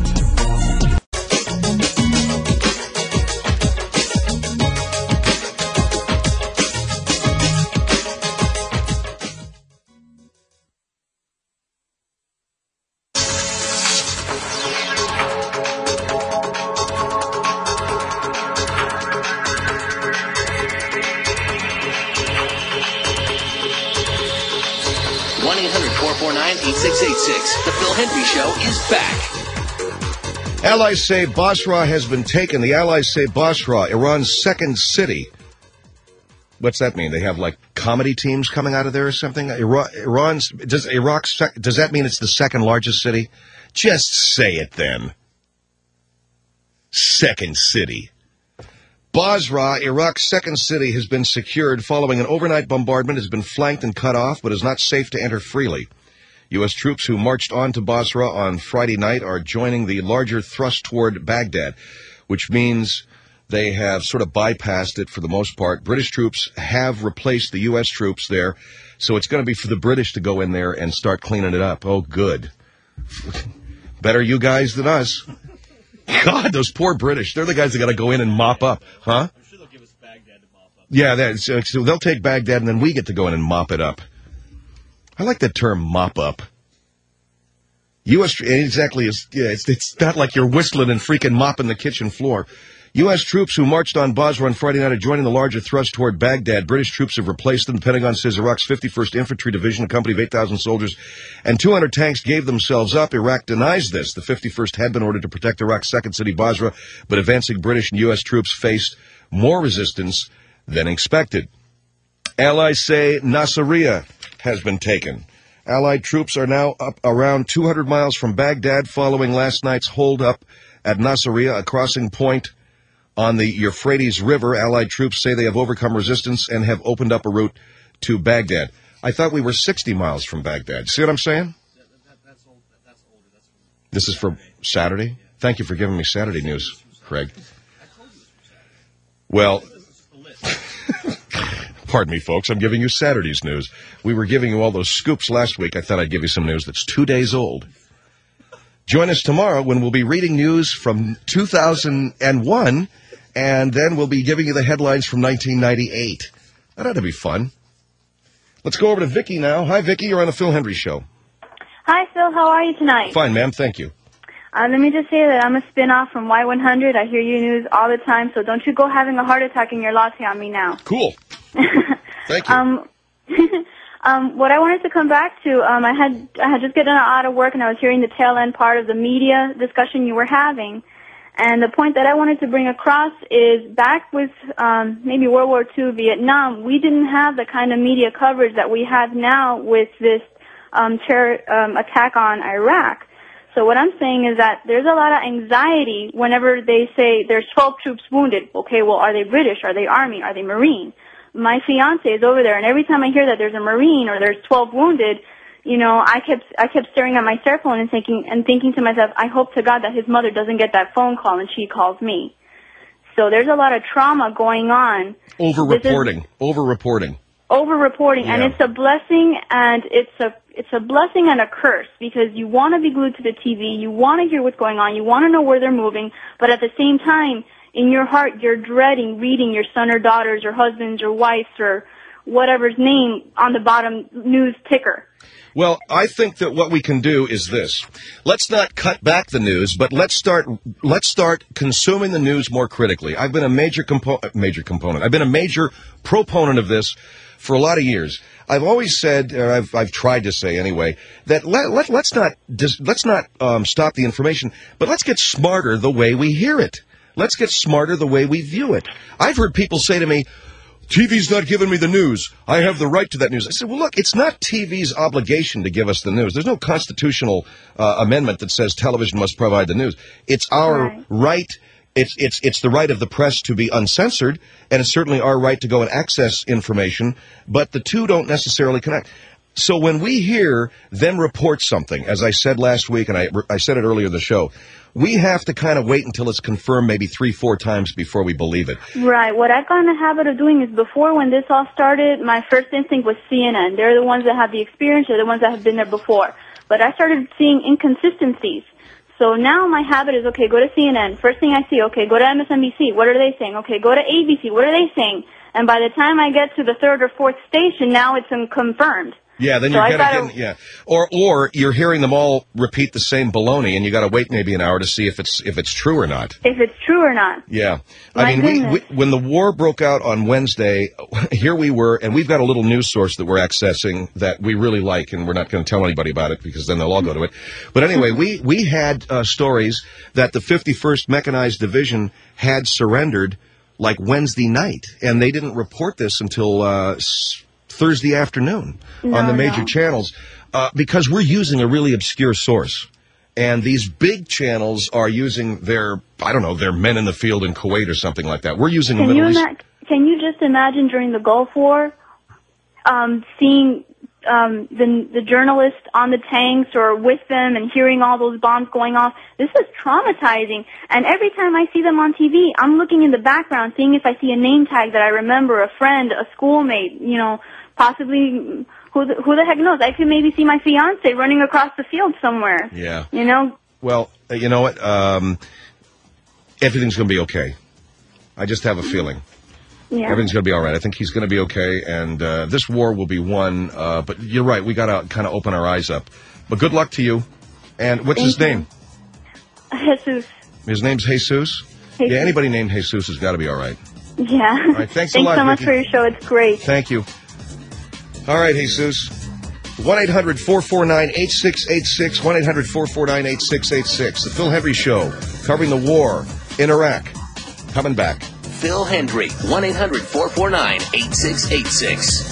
nine, eight six eight six. The Phil Hendry Show is back. Allies say Basra has been taken. The Allies say Basra, Iran's second city. What's that mean? They have, like, comedy teams coming out of there or something? Iran, Iran's, does Iraq's, does that mean it's the second largest city? Just say it then. Second city. Basra, Iraq's second city, has been secured following an overnight bombardment, has been flanked and cut off, but is not safe to enter freely. U S troops who marched on to Basra on Friday night are joining the larger thrust toward Baghdad, which means they have sort of bypassed it for the most part. British troops have replaced the U S troops there, so it's going to be for the British to go in there and start cleaning it up. Oh, good. Better you guys than us. God, those poor British. They're the guys that got to go in and mop up, huh? I'm sure they'll give us Baghdad to mop up. Yeah, that, so, so they'll take Baghdad, and then we get to go in and mop it up. I like that term, mop up. U S exactly, is, yeah, it's, it's not like you're whistling and freaking mopping the kitchen floor. U S troops who marched on Basra on Friday night are joining the larger thrust toward Baghdad. British troops have replaced them. The Pentagon says Iraq's fifty-first Infantry Division, a company of eight thousand soldiers and two hundred tanks, gave themselves up. Iraq denies this. The fifty-first had been ordered to protect Iraq's second city, Basra, but advancing British and U S troops faced more resistance than expected. Allies say Nasiriyah has been taken. Allied troops are now up around two hundred miles from Baghdad following last night's hold-up at Nasiriyah, a crossing point on the Euphrates River. Allied troops say they have overcome resistance and have opened up a route to Baghdad. I thought we were sixty miles from Baghdad. See what I'm saying? That, that, that's old, that's older. That's from this is for Saturday? Thank you for giving me Saturday news, Craig. Well, pardon me, folks. I'm giving you Saturday's news. We were giving you all those scoops last week. I thought I'd give you some news that's two days old. Join us tomorrow when we'll be reading news from two thousand one, and then we'll be giving you the headlines from nineteen ninety-eight. That ought to be fun. Let's go over to Vicki now. Hi, Vicki. You're on the Phil Hendry Show. Hi, Phil. How are you tonight? Fine, ma'am. Thank you. Uh, let me just say that I'm a spin-off from Y one hundred. I hear your news all the time, so don't you go having a heart attack in your latte on me now. Cool. Thank you. um, um, what I wanted to come back to, um, I had I had just gotten out of work, and I was hearing the tail end part of the media discussion you were having. And the point that I wanted to bring across is back with um, maybe World War Two, Vietnam, we didn't have the kind of media coverage that we have now with this um, terror um, attack on Iraq. So what I'm saying is that there's a lot of anxiety whenever they say there's twelve troops wounded. Okay, well, are they British? Are they Army? Are they Marine? My fiance is over there, and every time I hear that there's a Marine or there's twelve wounded, you know, I kept I kept staring at my cell phone and thinking and thinking to myself, I hope to God that his mother doesn't get that phone call and she calls me. So there's a lot of trauma going on. Over-reporting. Over-reporting. Over-reporting, yeah. And it's a blessing and it's a it's a blessing and a curse because you want to be glued to the T V, you want to hear what's going on, you want to know where they're moving, but at the same time, in your heart, you're dreading reading your son or daughters or husbands or wives or whatever's name on the bottom news ticker. Well, I think that what we can do is this. Let's not cut back the news, but let's start let's start consuming the news more critically. I've been a major compo- major component. I've been a major proponent of this for a lot of years. I've always said, or I've I've tried to say anyway, that let, let let's not dis, let's not um, stop the information, but let's get smarter the way we hear it. Let's get smarter the way we view it. I've heard people say to me, T V's not giving me the news. I have the right to that news. I said, well, look, it's not T V's obligation to give us the news. There's no constitutional uh, amendment that says television must provide the news. It's our right. right. It's it's it's the right of the press to be uncensored, and it's certainly our right to go and access information, but the two don't necessarily connect. So when we hear them report something, as I said last week, and I, I said it earlier in the show, we have to kind of wait until it's confirmed maybe three, four times before we believe it. Right. What I've gotten a habit of doing is before when this all started, my first instinct was C N N. They're the ones that have the experience. They're the ones that have been there before. But I started seeing inconsistencies. So now my habit is, okay, go to C N N. First thing I see, okay, go to M S N B C. What are they saying? Okay, go to A B C. What are they saying? And by the time I get to the third or fourth station, now it's confirmed. Yeah, then So you're I getting, gotta- yeah. Or or you're hearing them all repeat the same baloney, and you got to wait maybe an hour to see if it's if it's true or not. If it's true or not. Yeah. My I mean, we, we, goodness. when the war broke out on Wednesday, here we were, and we've got a little news source that we're accessing that we really like, and we're not going to tell anybody about it because then they'll all go to it. But anyway, we, we had uh, stories that the fifty-first Mechanized Division had surrendered like Wednesday night, and they didn't report this until uh, s- Thursday afternoon No, on the major no. channels uh, because we're using a really obscure source. And these big channels are using their, I don't know, their men in the field in Kuwait or something like that. We're using Can the you Middle East. ima- Can you just imagine during the Gulf War, um, seeing um, the the journalists on the tanks or with them and hearing all those bombs going off? This is traumatizing. And every time I see them on T V, I'm looking in the background, seeing if I see a name tag that I remember, a friend, a schoolmate, you know, possibly. Who the, who the heck knows? I could maybe see my fiance running across the field somewhere. Yeah. You know? Well, uh, you know what? Um, everything's going to be okay. I just have a feeling. Yeah. Everything's going to be all right. I think he's going to be okay, and uh, this war will be won. Uh, but you're right. We got to kind of open our eyes up. But good luck to you. And what's Thank his you. name? Jesus. His name's Jesus? Jesus. Yeah, anybody named Jesus has got to be all right. Yeah. All right, thanks a lot, so much Vicky. for your show. It's great. Thank you. All right, Jesus. one eight hundred four four nine eight six eight six, one eight hundred four four nine eight six eight six. The Phil Hendry Show, covering the war in Iraq. Coming back. Phil Hendry, one eight hundred four four nine eight six eight six.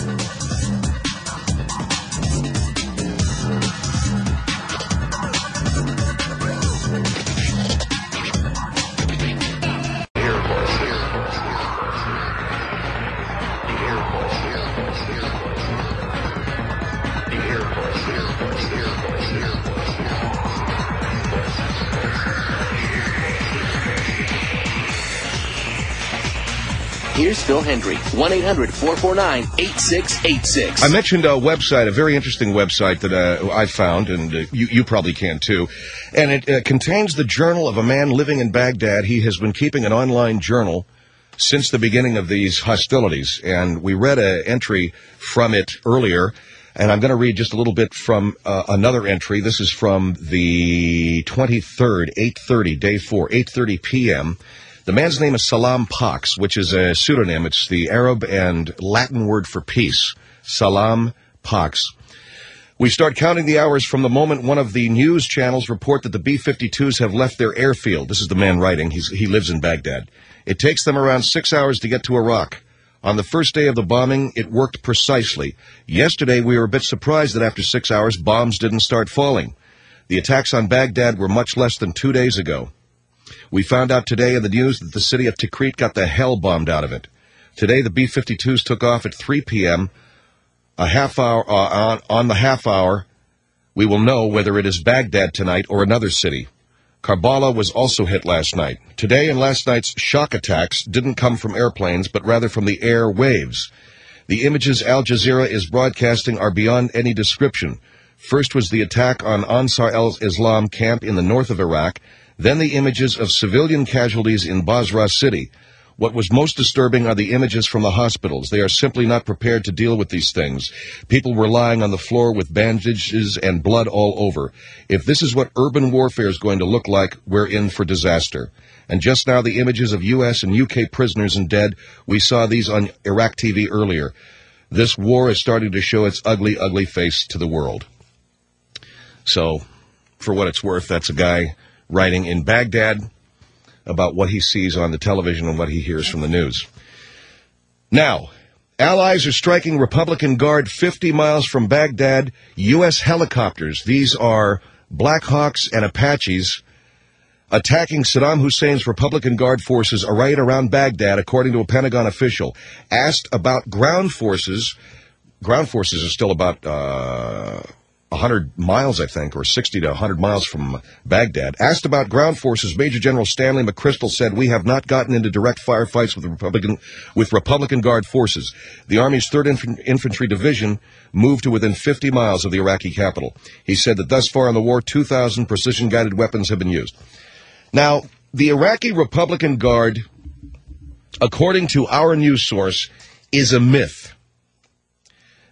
Here's Phil Hendry, one eight hundred four four nine eight six eight six. I mentioned a website, a very interesting website that uh, I found, and uh, you, you probably can too. And it uh, contains the journal of a man living in Baghdad. He has been keeping an online journal since the beginning of these hostilities. And we read an entry from it earlier. And I'm going to read just a little bit from uh, another entry. This is from the twenty-third, eight thirty, day four, eight thirty p.m. The man's name is Salam Pax, which is a pseudonym. It's the Arab and Latin word for peace. Salam Pax. We start counting the hours from the moment one of the news channels report that the B fifty-twos have left their airfield. This is the man writing. He's, he lives in Baghdad. It takes them around six hours to get to Iraq. On the first day of the bombing, it worked precisely. Yesterday, we were a bit surprised that after six hours, bombs didn't start falling. The attacks on Baghdad were much less than two days ago. We found out today in the news that the city of Tikrit got the hell bombed out of it. Today, the B fifty-twos took off at three p.m. A half hour uh, on, on the half hour, we will know whether it is Baghdad tonight or another city. Karbala was also hit last night. Today and last night's shock attacks didn't come from airplanes, but rather from the air waves. The images Al Jazeera is broadcasting are beyond any description. First was the attack on Ansar al-Islam camp in the north of Iraq, then the images of civilian casualties in Basra city. What was most disturbing are the images from the hospitals. They are simply not prepared to deal with these things. People were lying on the floor with bandages and blood all over. If this is what urban warfare is going to look like, we're in for disaster. And just now, the images of U S and U K prisoners and dead, we saw these on Iraq T V earlier. This war is starting to show its ugly, ugly face to the world. So, for what it's worth, that's a guy writing in Baghdad about what he sees on the television and what he hears from the news. Now, allies are striking Republican Guard fifty miles from Baghdad. U S helicopters, these are Black Hawks and Apaches, attacking Saddam Hussein's Republican Guard forces right around Baghdad, according to a Pentagon official. Asked about ground forces, ground forces are still about uh, one hundred miles, I think, or sixty to one hundred miles from Baghdad. Asked about ground forces, Major General Stanley McChrystal said, "We have not gotten into direct firefights with Republican with Republican Guard forces. The Army's third Inf- Infantry Division moved to within fifty miles of the Iraqi capital." He said that thus far in the war, two thousand precision-guided weapons have been used. Now, the Iraqi Republican Guard, according to our news source, is a myth.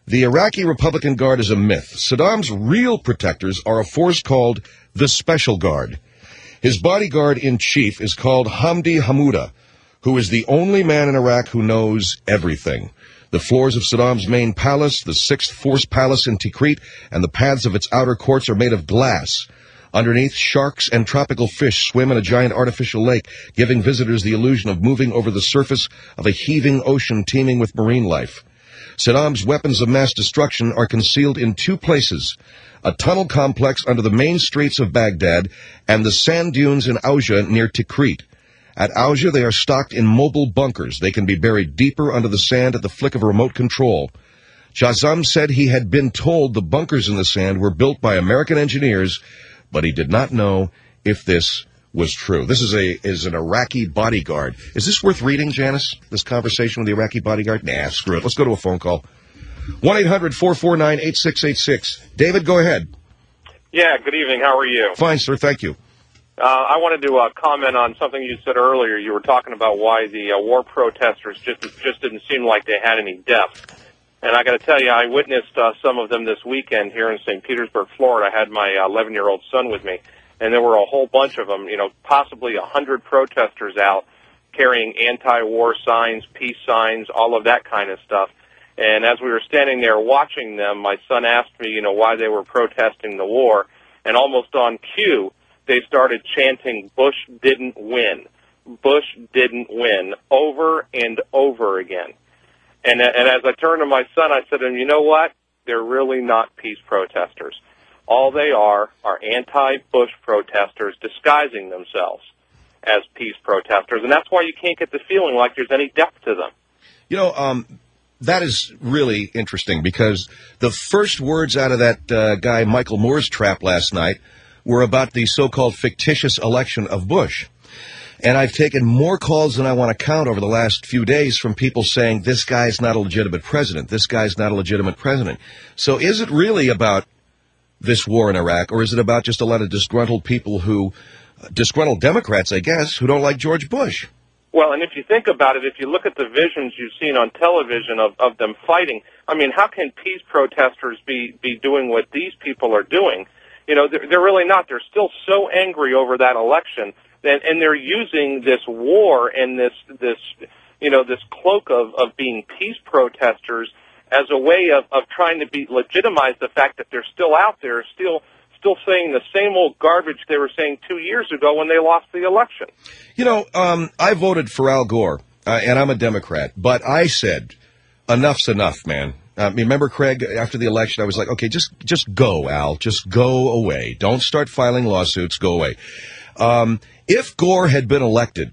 The Iraqi Republican Guard is a myth. Saddam's real protectors are a force called the Special Guard. His bodyguard-in-chief is called Hamdi Hamouda, who is the only man in Iraq who knows everything. The floors of Saddam's main palace, the sixth Force Palace in Tikrit, and the paths of its outer courts are made of glass. Underneath, sharks and tropical fish swim in a giant artificial lake, giving visitors the illusion of moving over the surface of a heaving ocean teeming with marine life. Saddam's weapons of mass destruction are concealed in two places, a tunnel complex under the main streets of Baghdad and the sand dunes in Auja near Tikrit. At Auja, they are stocked in mobile bunkers. They can be buried deeper under the sand at the flick of a remote control. Shahzam said he had been told the bunkers in the sand were built by American engineers, but he did not know if this was true. This is a is an Iraqi bodyguard. Is this worth reading, Janice, this conversation with the Iraqi bodyguard? Nah, screw it. Let's go to a phone call. one eight hundred four four nine eight six eight six. David, go ahead. Yeah, good evening. How are you? Fine, sir. Thank you. Uh, I wanted to uh, comment on something you said earlier. You were talking about why the uh, war protesters just just didn't seem like they had any depth. And I got to tell you, I witnessed uh, some of them this weekend here in Saint Petersburg, Florida. I had my eleven-year-old son with me, and there were a whole bunch of them, you know, possibly a hundred protesters out carrying anti-war signs, peace signs, all of that kind of stuff. And as we were standing there watching them, my son asked me, you know, why they were protesting the war, and almost on cue, they started chanting, "Bush didn't win. Bush didn't win," over and over again. And, and as I turned to my son, I said to him, you know what? They're really not peace protesters. All they are are anti-Bush protesters disguising themselves as peace protesters. And that's why you can't get the feeling like there's any depth to them. You know, um, that is really interesting because the first words out of that uh, guy Michael Moore's trap last night were about the so-called fictitious election of Bush. And I've taken more calls than I want to count over the last few days from people saying this guy's not a legitimate president. This guy's not a legitimate president. So is it really about this war in Iraq, or is it about just a lot of disgruntled people who, uh, disgruntled Democrats, I guess, who don't like George Bush? Well, and if you think about it, if you look at the visions you've seen on television of, of them fighting, I mean, how can peace protesters be, be doing what these people are doing? You know, they're, they're really not. They're still so angry over that election. And, and they're using this war and this, this, you know, this cloak of, of being peace protesters as a way of, of trying to be legitimize the fact that they're still out there, still, still saying the same old garbage they were saying two years ago when they lost the election. You know, um, I voted for Al Gore, uh, and I'm a Democrat, but I said, enough's enough, man. Uh, remember, Craig, after the election, I was like, okay, just, just go, Al, just go away. Don't start filing lawsuits, go away. Um, if Gore had been elected,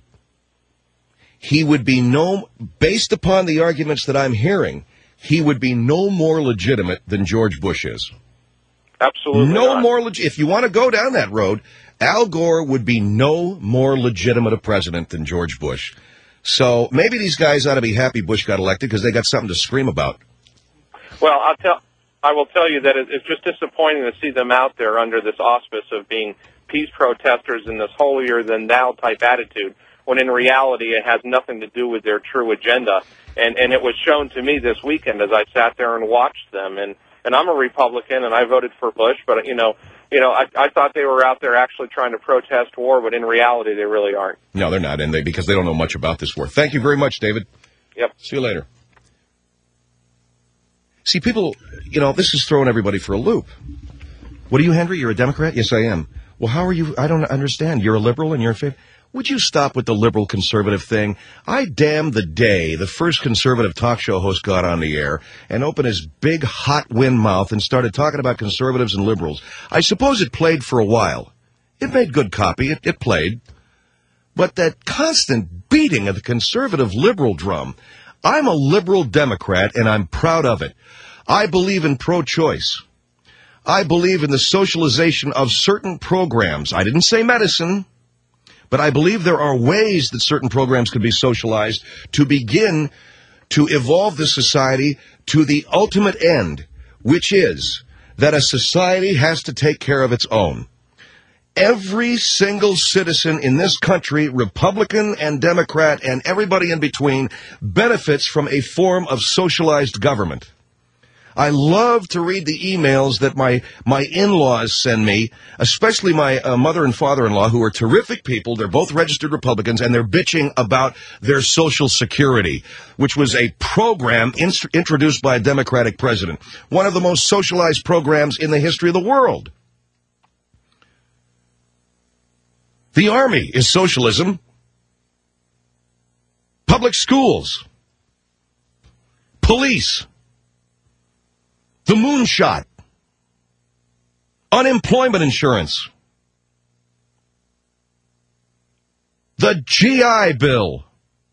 he would be no, based upon the arguments that I'm hearing, he would be no more legitimate than George Bush is. Absolutely No not. more, legi- if you want to go down that road, Al Gore would be no more legitimate a president than George Bush. So maybe these guys ought to be happy Bush got elected because they got something to scream about. Well, I'll tell, I will tell you that it, it's just disappointing to see them out there under this auspice of being peace protesters in this holier-than-thou type attitude, when in reality it has nothing to do with their true agenda. And, and it was shown to me this weekend as I sat there and watched them. And, and I'm a Republican, and I voted for Bush, but, you know, you know, I, I thought they were out there actually trying to protest war, but in reality they really aren't. No, they're not, and they because they don't know much about this war. Thank you very much, David. Yep. See you later. See, people, you know, this is throwing everybody for a loop. What are you, Henry? You're a Democrat? Yes, I am. Well, how are you? I don't understand. You're a liberal and you're in favor. Would you stop with the liberal conservative thing? I damn the day the first conservative talk show host got on the air and opened his big hot wind mouth and started talking about conservatives and liberals. I suppose it played for a while. It made good copy. It, it played. But that constant beating of the conservative liberal drum, I'm a liberal Democrat and I'm proud of it. I believe in pro-choice. I believe in the socialization of certain programs. I didn't say medicine, but I believe there are ways that certain programs could be socialized to begin to evolve the society to the ultimate end, which is that a society has to take care of its own. Every single citizen in this country, Republican and Democrat and everybody in between, benefits from a form of socialized government. I love to read the emails that my, my in-laws send me, especially my uh, mother and father-in-law, who are terrific people. They're both registered Republicans, and they're bitching about their Social Security, which was a program in- introduced by a Democratic president, one of the most socialized programs in the history of the world. The Army is socialism. Public schools. Police. The moonshot. Unemployment insurance. The G I Bill.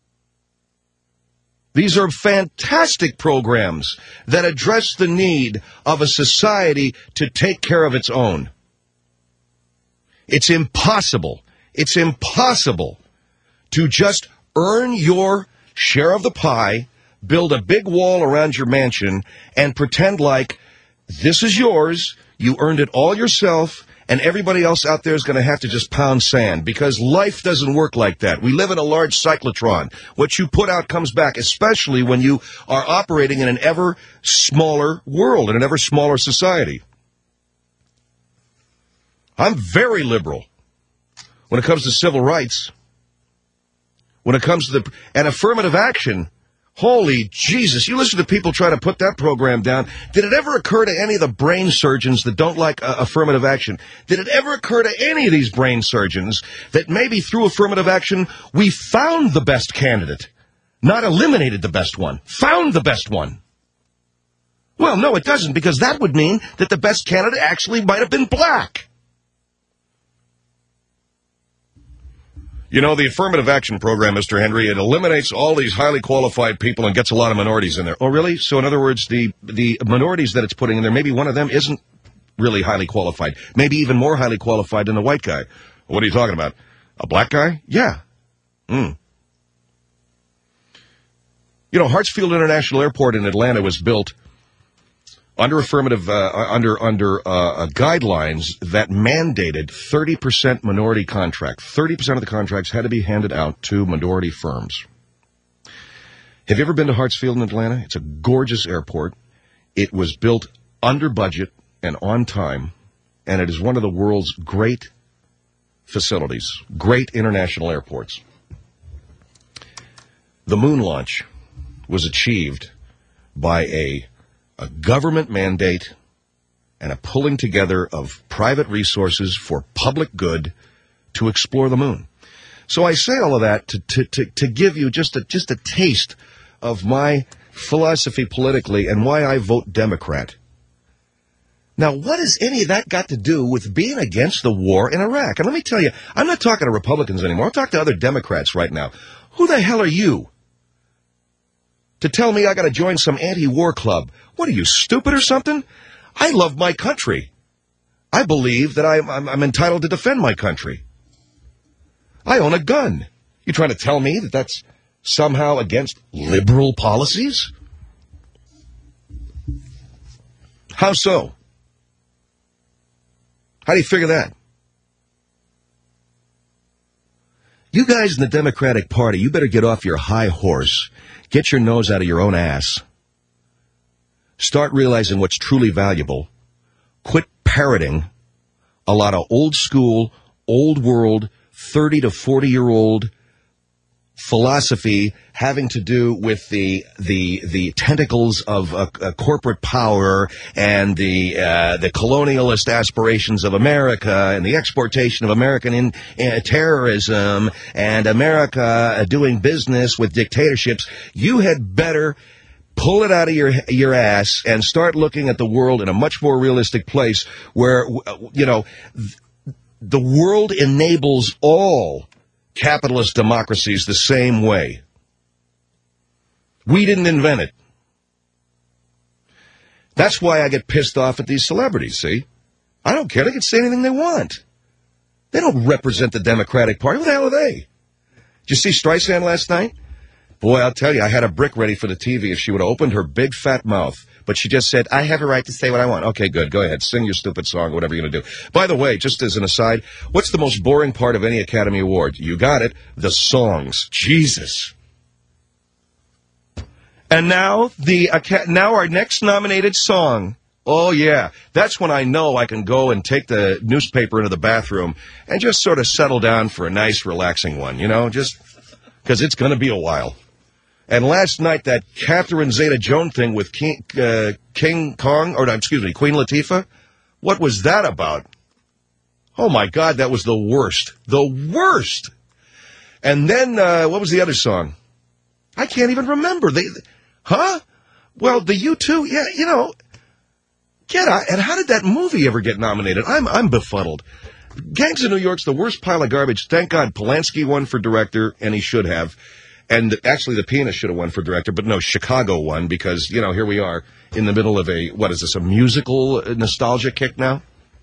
These are fantastic programs that address the need of a society to take care of its own. It's impossible. It's impossible to just earn your share of the pie, build a big wall around your mansion, and pretend like this is yours, you earned it all yourself, and everybody else out there is going to have to just pound sand, because life doesn't work like that. We live in a large cyclotron. What you put out comes back, especially when you are operating in an ever smaller world, in an ever smaller society. I'm very liberal when it comes to civil rights. When it comes to the and affirmative action, holy Jesus, you listen to people try to put that program down. Did it ever occur to any of the brain surgeons that don't like uh, affirmative action? Did it ever occur to any of these brain surgeons that maybe through affirmative action we found the best candidate, not eliminated the best one, found the best one? Well, no, it doesn't, because that would mean that the best candidate actually might have been black. You know, the affirmative action program, Mister Henry, it eliminates all these highly qualified people and gets a lot of minorities in there. Oh, really? So, in other words, the, the minorities that it's putting in there, maybe one of them isn't really highly qualified. Maybe even more highly qualified than the white guy. What are you talking about? A black guy? Yeah. Hmm. You know, Hartsfield International Airport in Atlanta was built under affirmative, uh, under under uh, guidelines that mandated thirty percent minority contract. thirty percent of the contracts had to be handed out to minority firms. Have you ever been to Hartsfield in Atlanta? It's a gorgeous airport. It was built under budget and on time, and it is one of the world's great facilities, great international airports. The moon launch was achieved by a a government mandate and a pulling together of private resources for public good to explore the moon. So I say all of that to, to, to, to give you just a, just a taste of my philosophy politically and why I vote Democrat. Now, what has any of that got to do with being against the war in Iraq? And let me tell you, I'm not talking to Republicans anymore. I'm talking to other Democrats right now. Who the hell are you to tell me I got to join some anti-war club? What are you, stupid or something? I love my country. I believe that I'm, I'm, I'm entitled to defend my country. I own a gun. You trying to tell me that that's somehow against liberal policies? How so? How do you figure that? You guys in the Democratic Party, you better get off your high horse. Get your nose out of your own ass. Start realizing what's truly valuable. Quit parroting a lot of old school, old world, thirty to forty-year-old philosophy having to do with the the the tentacles of uh, uh, corporate power and the uh, the colonialist aspirations of America and the exportation of American in, uh, terrorism and America uh, doing business with dictatorships. You had better pull it out of your your ass and start looking at the world in a much more realistic place where, you know, the world enables all capitalist democracies the same way. We didn't invent it. That's why I get pissed off at these celebrities, see? I don't care. They can say anything they want. They don't represent the Democratic Party. Who the hell are they? Did you see Streisand last night? Boy, I'll tell you, I had a brick ready for the T V if she would have opened her big fat mouth. But she just said, I have a right to say what I want. Okay, good. Go ahead. Sing your stupid song, whatever you're going to do. By the way, just as an aside, what's the most boring part of any Academy Award? You got it. The songs. Jesus. And now the uh, now our next nominated song. Oh, yeah. That's when I know I can go and take the newspaper into the bathroom and just sort of settle down for a nice, relaxing one, you know, just because it's going to be a while. And last night, that Catherine Zeta-Jones thing with King, uh, King Kong, or no, excuse me, Queen Latifah, what was that about? Oh, my God, that was the worst. The worst. And then, uh, what was the other song? I can't even remember. They, huh? Well, the U two, yeah, you know... Get out. And how did that movie ever get nominated? I'm I'm befuddled. Gangs of New York's the worst pile of garbage. Thank God Polanski won for director, and he should have. And actually, The Pianist should have won for director, but no, Chicago won because, you know, here we are in the middle of a, what is this, a musical nostalgia kick now?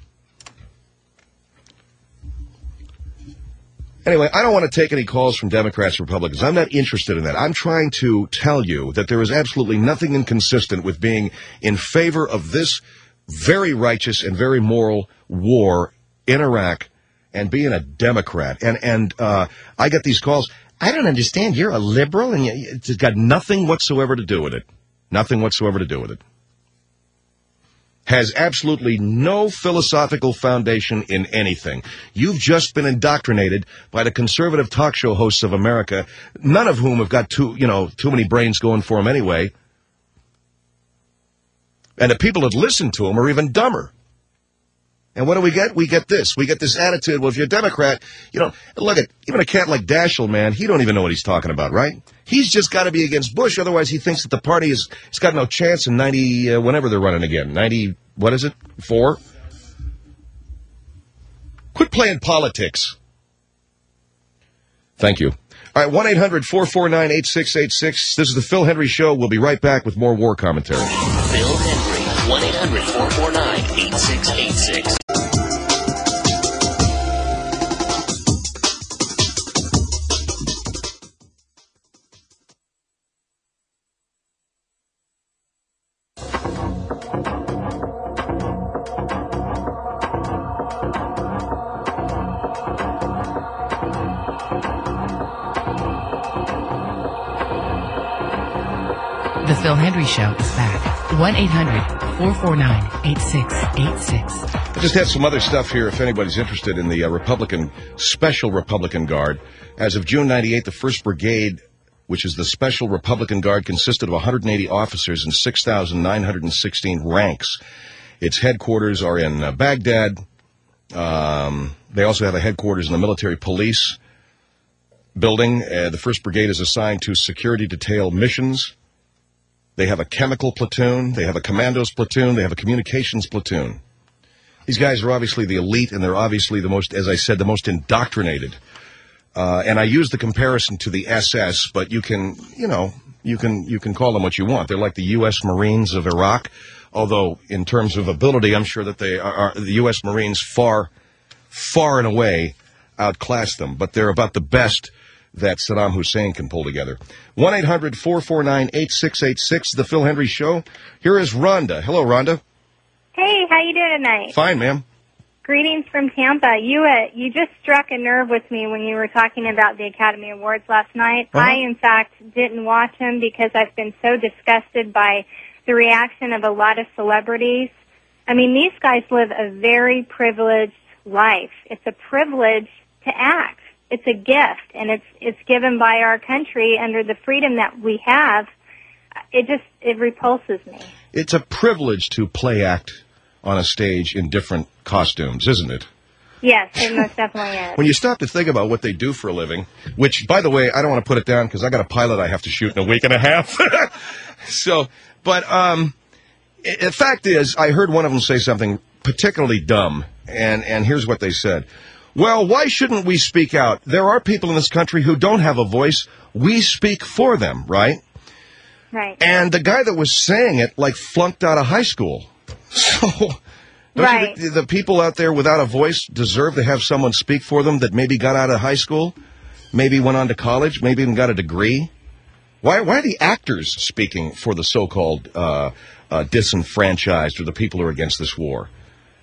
Anyway, I don't want to take any calls from Democrats or Republicans. I'm not interested in that. I'm trying to tell you that there is absolutely nothing inconsistent with being in favor of this very righteous and very moral war in Iraq and being a Democrat. And and uh, I get these calls. I don't understand. You're a liberal, and you, it's got nothing whatsoever to do with it. Nothing whatsoever to do with it. Has absolutely no philosophical foundation in anything. You've just been indoctrinated by the conservative talk show hosts of America, none of whom have got too, you know, too many brains going for them anyway. And the people that listen to them are even dumber. And what do we get? We get this. We get this attitude, well, if you're a Democrat, you know, look at, even a cat like Daschle, man, he don't even know what he's talking about, right? He's just got to be against Bush, otherwise he thinks that the party is, it's got no chance in ninety, uh, whenever they're running again, ninety, what is it, four? Quit playing politics. Thank you. All right, one eight hundred four four nine eight six eight six. This is the Phil Hendry Show. We'll be right back with more war commentary. Phil Hendry, one eight hundred four four nine eight six eight six. The Phil Hendry Show is back. one eight hundred four four nine eight six eight six. I just have some other stuff here if anybody's interested in the uh, Republican, Special Republican Guard. As of June ninety-eight, the first Brigade, which is the Special Republican Guard, consisted of one hundred eighty officers and six thousand nine hundred sixteen ranks. Its headquarters are in uh, Baghdad. Um, they also have a headquarters in the military police building. Uh, the first Brigade is assigned to security detail missions. They have a chemical platoon. They have a commandos platoon. They have a communications platoon. These guys are obviously the elite, and they're obviously the most, as I said, the most indoctrinated. Uh, and I use the comparison to the S S, but you can, you know, you can you can call them what you want. They're like the U S Marines of Iraq, although in terms of ability, I'm sure that they are, are the U S Marines far, far and away outclass them. But they're about the best that Saddam Hussein can pull together. one eight hundred four four nine eight six eight six, The Phil Hendry Show. Here is Rhonda. Hello, Rhonda. Hey, how you doing tonight? Fine, ma'am. Greetings from Tampa. You uh, you just struck a nerve with me when you were talking about the Academy Awards last night. Uh-huh. I, in fact, didn't watch them because I've been so disgusted by the reaction of a lot of celebrities. I mean, these guys live a very privileged life. It's a privilege to act. It's a gift, and it's it's given by our country under the freedom that we have. It just, it repulses me. It's a privilege to play act on a stage in different costumes, isn't it? Yes, it most definitely is. When you stop to think about what they do for a living, which, by the way, I don't want to put it down because I got a pilot I have to shoot in a week and a half. so, but um, it, the fact is, I heard one of them say something particularly dumb, and, and here's what they said. Well, why shouldn't we speak out? There are people in this country who don't have a voice. We speak for them, right? Right. And the guy that was saying it, like, flunked out of high school. So, don't right. you think the people out there without a voice deserve to have someone speak for them that maybe got out of high school, maybe went on to college, maybe even got a degree? Why, why are the actors speaking for the so-called uh, uh, disenfranchised or the people who are against this war?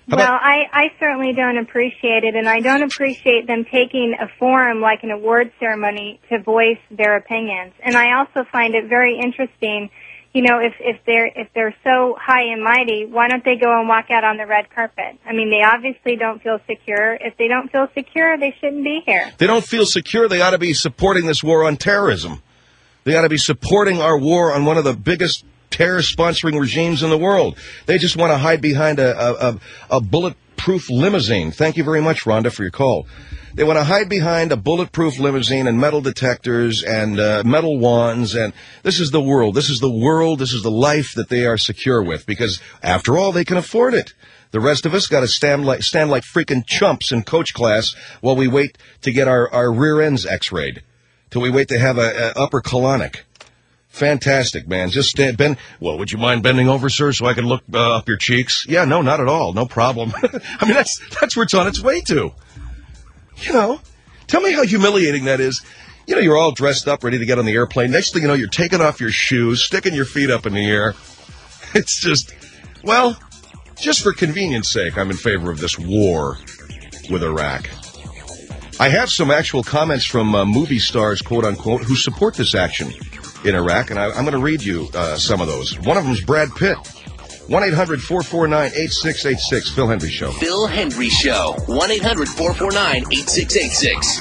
Well, I, I certainly don't appreciate it, and I don't appreciate them taking a forum like an award ceremony to voice their opinions. And I also find it very interesting, you know, if, if they're if they're so high and mighty, why don't they go and walk out on the red carpet? I mean, they obviously don't feel secure. If they don't feel secure, they shouldn't be here. They don't feel secure. They ought to be supporting this war on terrorism. They ought to be supporting our war on one of the biggest terror-sponsoring regimes in the world. They just want to hide behind a, a, a, a bulletproof limousine. Thank you very much, Rhonda, for your call. They want to hide behind a bulletproof limousine and metal detectors and uh, metal wands. And this is the world. This is the world. This is the life that they are secure with because, after all, they can afford it. The rest of us got to stand like, stand like freaking chumps in coach class while we wait to get our, our rear ends x-rayed, till we wait to have a, a upper colonic. Fantastic, man. Just stand, bend. Well, would you mind bending over, sir, so I can look uh, up your cheeks? Yeah, no, not at all. No problem. I mean, that's that's where it's on its way to. You know, tell me how humiliating that is. You know, you're all dressed up, ready to get on the airplane. Next thing you know, you're taking off your shoes, sticking your feet up in the air. It's just, well, just for convenience sake, I'm in favor of this war with Iraq. I have some actual comments from uh, movie stars, quote unquote, who support this action in Iraq, and I, I'm going to read you uh, some of those. One of them is Brad Pitt. one eight hundred four four nine eight six eight six. Phil Hendry Show. Phil Hendry Show. one eight hundred four four nine eight six eight six.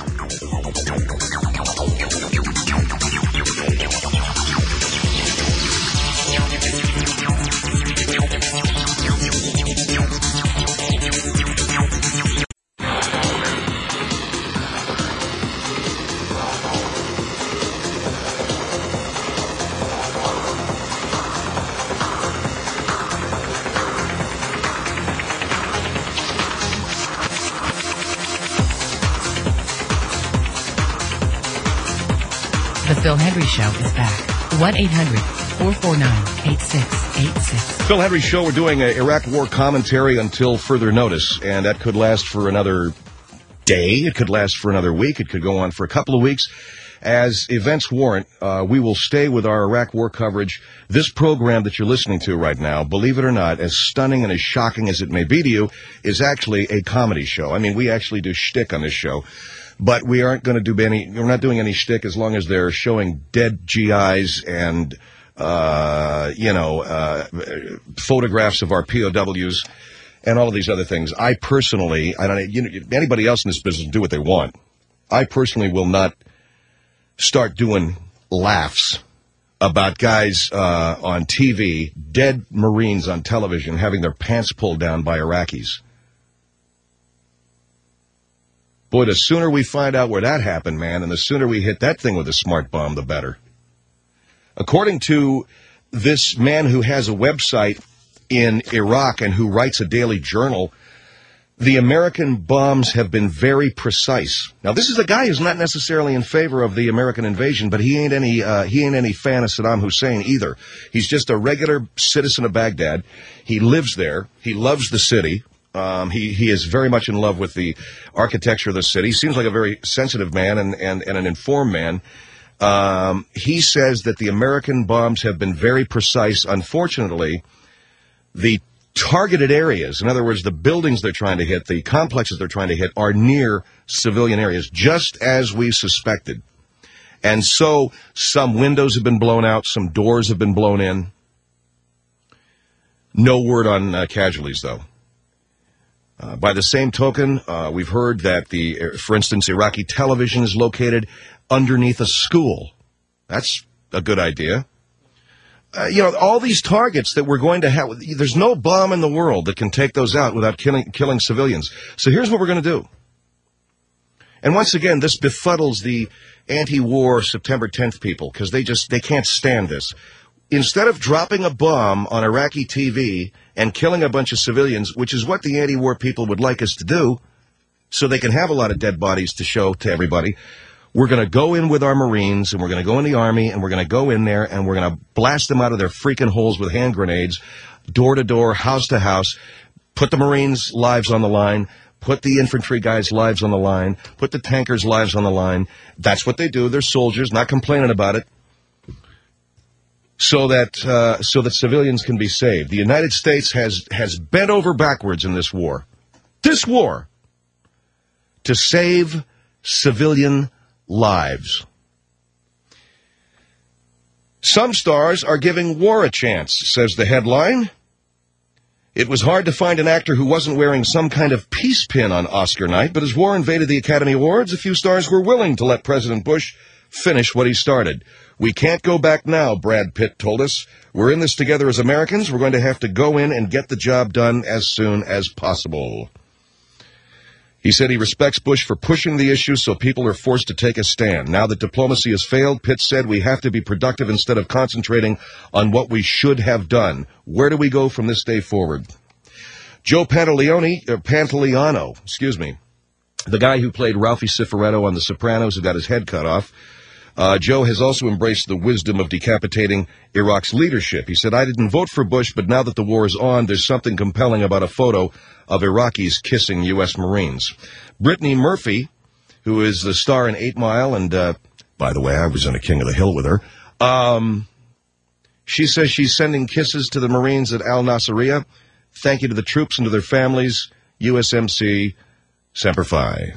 The Phil Hendry Show is back. one eight hundred four four nine eight six eight six. Phil Hendry Show, we're doing a Iraq war commentary until further notice, and that could last for another day. It could last for another week. It could go on for a couple of weeks. As events warrant, uh, we will stay with our Iraq war coverage. This program that you're listening to right now, believe it or not, as stunning and as shocking as it may be to you, is actually a comedy show. I mean, we actually do shtick on this show. But we aren't going to do any, we're not doing any shtick as long as they're showing dead G Is and, uh, you know, uh, photographs of our P O Ws and all of these other things. I personally, I don't, you know, anybody else in this business do what they want. I personally will not start doing laughs about guys, uh, on T V, dead Marines on television having their pants pulled down by Iraqis. Boy, the sooner we find out where that happened, man, and the sooner we hit that thing with a smart bomb, the better. According to this man who has a website in Iraq and who writes a daily journal, the American bombs have been very precise. Now, this is a guy who's not necessarily in favor of the American invasion, but he ain't any uh, he ain't any fan of Saddam Hussein either. He's just a regular citizen of Baghdad. He lives there. He loves the city. Um, he, he is very much in love with the architecture of the city. Seems like a very sensitive man and, and, and an informed man. Um, he says that the American bombs have been very precise. Unfortunately, the targeted areas, in other words, the buildings they're trying to hit, the complexes they're trying to hit, are near civilian areas, just as we suspected. And so some windows have been blown out, some doors have been blown in. No word on uh, casualties, though. Uh, by the same token, uh, we've heard that, the, for instance, Iraqi television is located underneath a school. That's a good idea. Uh, you know, all these targets that we're going to have, there's no bomb in the world that can take those out without killing, killing civilians. So here's what we're going to do. And once again, this befuddles the anti-war September tenth people because they just, they can't stand this. Instead of dropping a bomb on Iraqi T V and killing a bunch of civilians, which is what the anti-war people would like us to do, so they can have a lot of dead bodies to show to everybody, we're going to go in with our Marines, and we're going to go in the Army, and we're going to go in there, and we're going to blast them out of their freaking holes with hand grenades, door to door, house to house, put the Marines' lives on the line, put the infantry guys' lives on the line, put the tankers' lives on the line. That's what they do. They're soldiers, not complaining about it. so that uh, so that civilians can be saved. The United States has has bent over backwards in this war, this war, to save civilian lives. Some stars are giving war a chance, says the headline. It was hard to find an actor who wasn't wearing some kind of peace pin on Oscar night, but as war invaded the Academy Awards, a few stars were willing to let President Bush finish what he started. We can't go back now, Brad Pitt told us. We're in this together as Americans. We're going to have to go in and get the job done as soon as possible. He said he respects Bush for pushing the issue so people are forced to take a stand. Now that diplomacy has failed, Pitt said we have to be productive instead of concentrating on what we should have done. Where do we go from this day forward? Joe Pantoliano, or Pantoliano, excuse me, the guy who played Ralphie Cifaretto on The Sopranos, who got his head cut off. Uh, Joe has also embraced the wisdom of decapitating Iraq's leadership. He said, I didn't vote for Bush, but now that the war is on, there's something compelling about a photo of Iraqis kissing U S Marines. Brittany Murphy, who is the star in Eight Mile, and, uh, by the way, I was on a King of the Hill with her, um, she says she's sending kisses to the Marines at Al Nasiriyah. Thank you to the troops and to their families. U S M C, Semper Fi.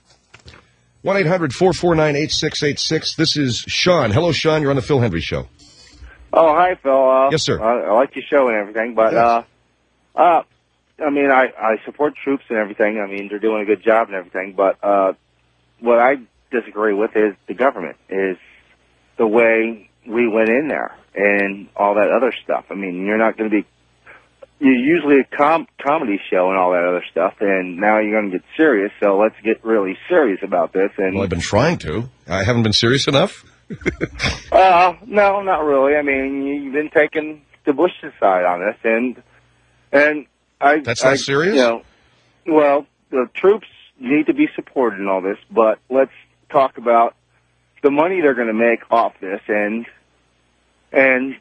one eight hundred four four nine eight six eight six. This is Sean. Hello, Sean. You're on the Phil Hendry Show. Oh, hi, Phil. Uh, yes, sir. I, I like your show and everything, but, yes. uh, uh, I mean, I, I support troops and everything. I mean, they're doing a good job and everything, but, uh, what I disagree with is the government, is the way we went in there and all that other stuff. I mean, you're not going to be, you're usually a com- comedy show and all that other stuff, and now you're going to get serious, so let's get really serious about this. And well, I've been trying to. I haven't been serious enough? uh, no, not really. I mean, you've been taking the Bush's side on this, and and I... That's not I, serious? You know, well, the troops need to be supported in all this, but let's talk about the money they're going to make off this, and and...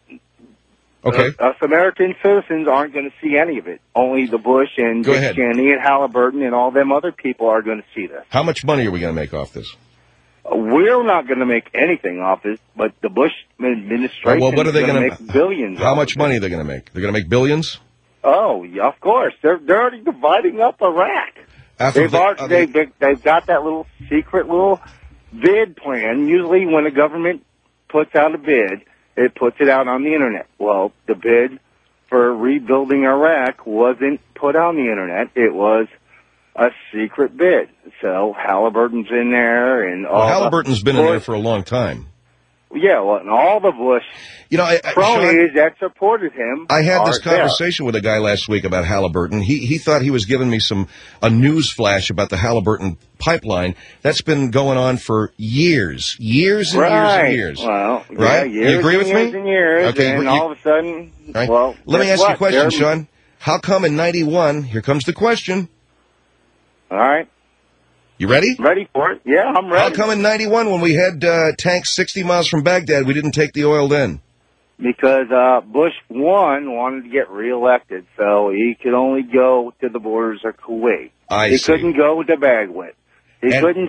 Okay. Uh, us American citizens aren't going to see any of it. Only the Bush and Go Dick ahead. Cheney and Halliburton and all them other people are going to see this. How much money are we going to make off this? Uh, we're not going to make anything off this, but the Bush administration well, what are they is going to gonna- make billions. How off much of money it. are they going to make? They're going to make billions? Oh, yeah, of course. They're they're already dividing up Iraq. After They've the- already, are they, they- they, they've got that little secret little bid plan. Usually when a government puts out a bid, it puts it out on the Internet. Well, the bid for rebuilding Iraq wasn't put on the Internet. It was a secret bid. So Halliburton's in there, and all Well, Halliburton's the been in there Bush- for a long time. Yeah, well, and all the Bush You know, I, I, cronies Sean, that supported him. I had this are there. conversation with a guy last week about Halliburton. He he thought he was giving me some a news flash about the Halliburton pipeline. That's been going on for years, years and right. years and years. Well, right? yeah, years you agree and with years me? and years, Okay, and but all you- of a sudden, Right. well, Let me guess ask you a what? question, They're- Sean. How come in ninety-one, here comes the question. All right. You ready? Ready for it? Yeah, I'm ready. How come in ninety-one, when we had uh, tanks sixty miles from Baghdad, we didn't take the oil then? Because uh, Bush one wanted to get reelected, so he could only go to the borders of Kuwait. I he see. couldn't go to Baghdad. He And- couldn't.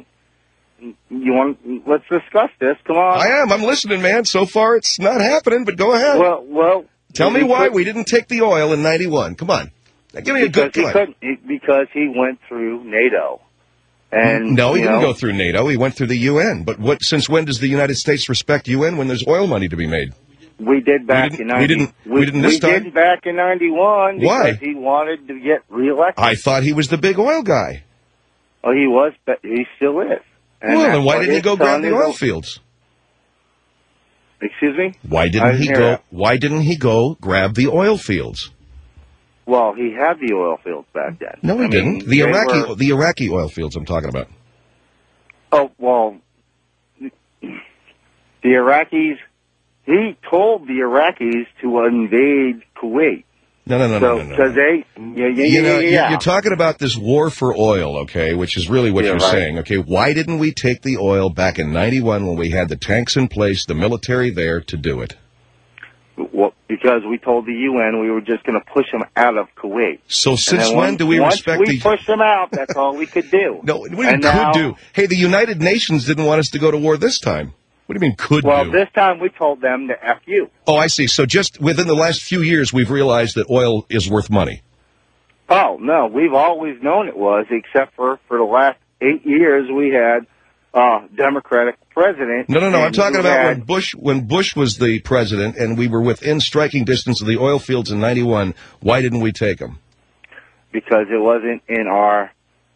You want? Let's discuss this. Come on. I am. I'm listening, man. So far, it's not happening, but go ahead. Well, well. Tell me he why couldn't- we didn't take the oil in ninety-one. Come on. Now, give me a because good... he Come on. couldn't. He, because he went through NATO. And No, he you didn't know, go through NATO. He went through the U N. But what? Since when does the United States respect U N when there's oil money to be made? We did back We didn't- in we ninety. didn't- we didn't this we time? did back in ninety-one because Why? he wanted to get reelected. I thought he was the big oil guy. Oh, he was, but he still is. And well, that's then why what didn't he his go grab son the is oil o- fields? Excuse me? Why I didn't didn't he hear go? that. Why didn't he go grab the oil fields? Well, he had the oil fields back then. No, he I didn't. mean, The they Iraqi, were- the Iraqi oil fields. I'm talking about. Oh, well, the Iraqis, he told the Iraqis to invade Kuwait. No, no, no, so, no, no, no. Because they, yeah, yeah, You yeah, know, yeah, you- yeah. you're talking about this war for oil, okay, which is really what Yeah, you're right. saying, okay? Why didn't we take the oil back in ninety-one when we had the tanks in place, the military there to do it? Well, because we told the U N we were just going to push them out of Kuwait. So And since then when once- do we once respect we the... pushed them out, that's all we could do. No, we And could now- do. Hey, the United Nations didn't want us to go to war this time. What do you mean could Well, do? this time we told them to F you. Oh, I see. So just within the last few years, we've realized that oil is worth money. Oh, no, we've always known it was, except for for the last eight years we had uh Democratic president. No, no, no. I'm and talking who about had- when Bush when Bush was the president and we were within striking distance of the oil fields in ninety-one. Why didn't we take them? Because it wasn't in our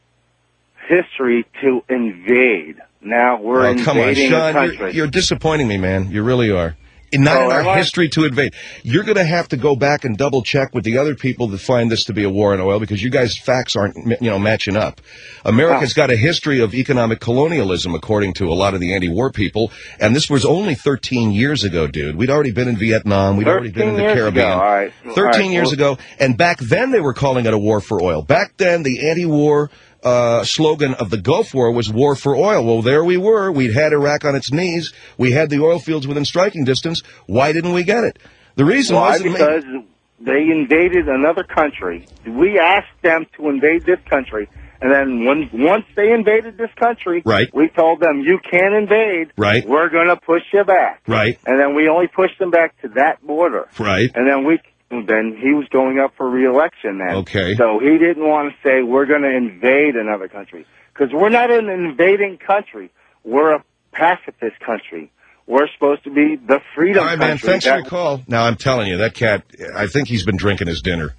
history to invade. Now we're Oh, come on, invading Sean. a country. You're, you're disappointing me, man. You really are. And not Oh, in our am I? history to invade. You're going to have to go back and double check with the other people that find this to be a war on oil because you guys' facts aren't, you know, matching up. America's got a history of economic colonialism, according to a lot of the anti-war people, and this was only thirteen years ago, dude. We'd already been in Vietnam. We'd already been in the years Caribbean. ago, all right. thirteen All right, years well- ago, and back then they were calling it a war for oil. Back then, the anti-war uh, slogan of the Gulf War was war for oil. Well, there we were. We'd had Iraq on its knees. We had the oil fields within striking distance. Why didn't we get it? The reason Why? was... Because they invaded another country. We asked them to invade this country, and then when once they invaded this country, Right. we told them, you can't invade. Right. We're going to push you back. Right. And then we only pushed them back to that border. Right. And then we... Then he was going up for re-election then. Okay. So he didn't want to say, we're going to invade another country. Because we're not an invading country. We're a pacifist country. We're supposed to be the freedom All right, man, country. thanks for That- your call. Now, I'm telling you, that cat, I think he's been drinking his dinner.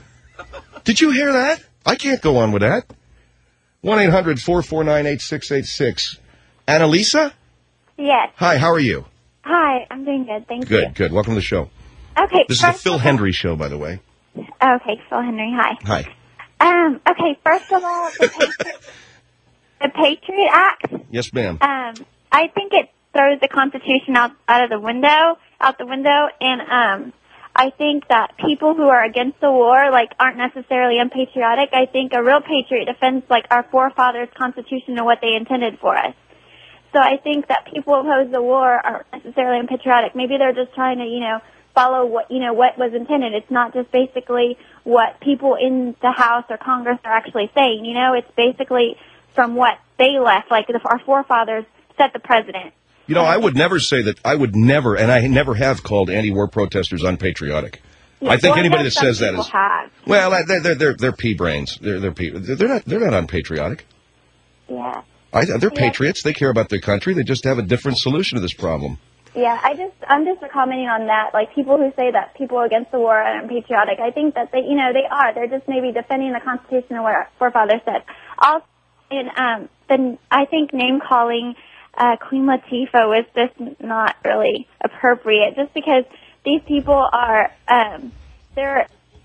Did you hear that? I can't go on with that. one eight hundred four four nine eight six eight six. Annalisa? Yes. Hi, how are you? Hi, I'm doing good. Thank Good, you. good. Welcome to the show. Okay. This is the first Phil of all- Hendry Show, by the way. Okay, Phil Henry. Hi. Hi. Um. Okay. First of all, the Patriot, the Patriot Act. Yes, ma'am. Um. I think it throws the Constitution out out of the window, out the window, and um. I think that people who are against the war, like, aren't necessarily unpatriotic. I think a real patriot defends, like, our forefathers' Constitution and what they intended for us. So I think that people who oppose the war aren't necessarily unpatriotic. Maybe they're just trying to, you know, follow what, you know, what was intended. It's not just basically what people in the House or Congress are actually saying, you know. It's basically from what they left, like the, our forefathers set the president. You know, I would never say that, I would never, and I never have called anti-war protesters unpatriotic. Yeah, I think well, anybody know that some says that people is, have. well, they're, they're, they're, they're pea brains. They're, they're, pea, they're not, they're not unpatriotic. Yeah. I, they're Yeah. patriots. They care about their country. They just have a different solution to this problem. Yeah, I just, I'm just commenting on that. Like, people who say that people against the war are unpatriotic, I think that they, you know, they are. They're just maybe defending the Constitution and what our forefathers said. Also, and, um, then I think name-calling uh, Queen Latifah was just not really appropriate, just because these people are, um, they're,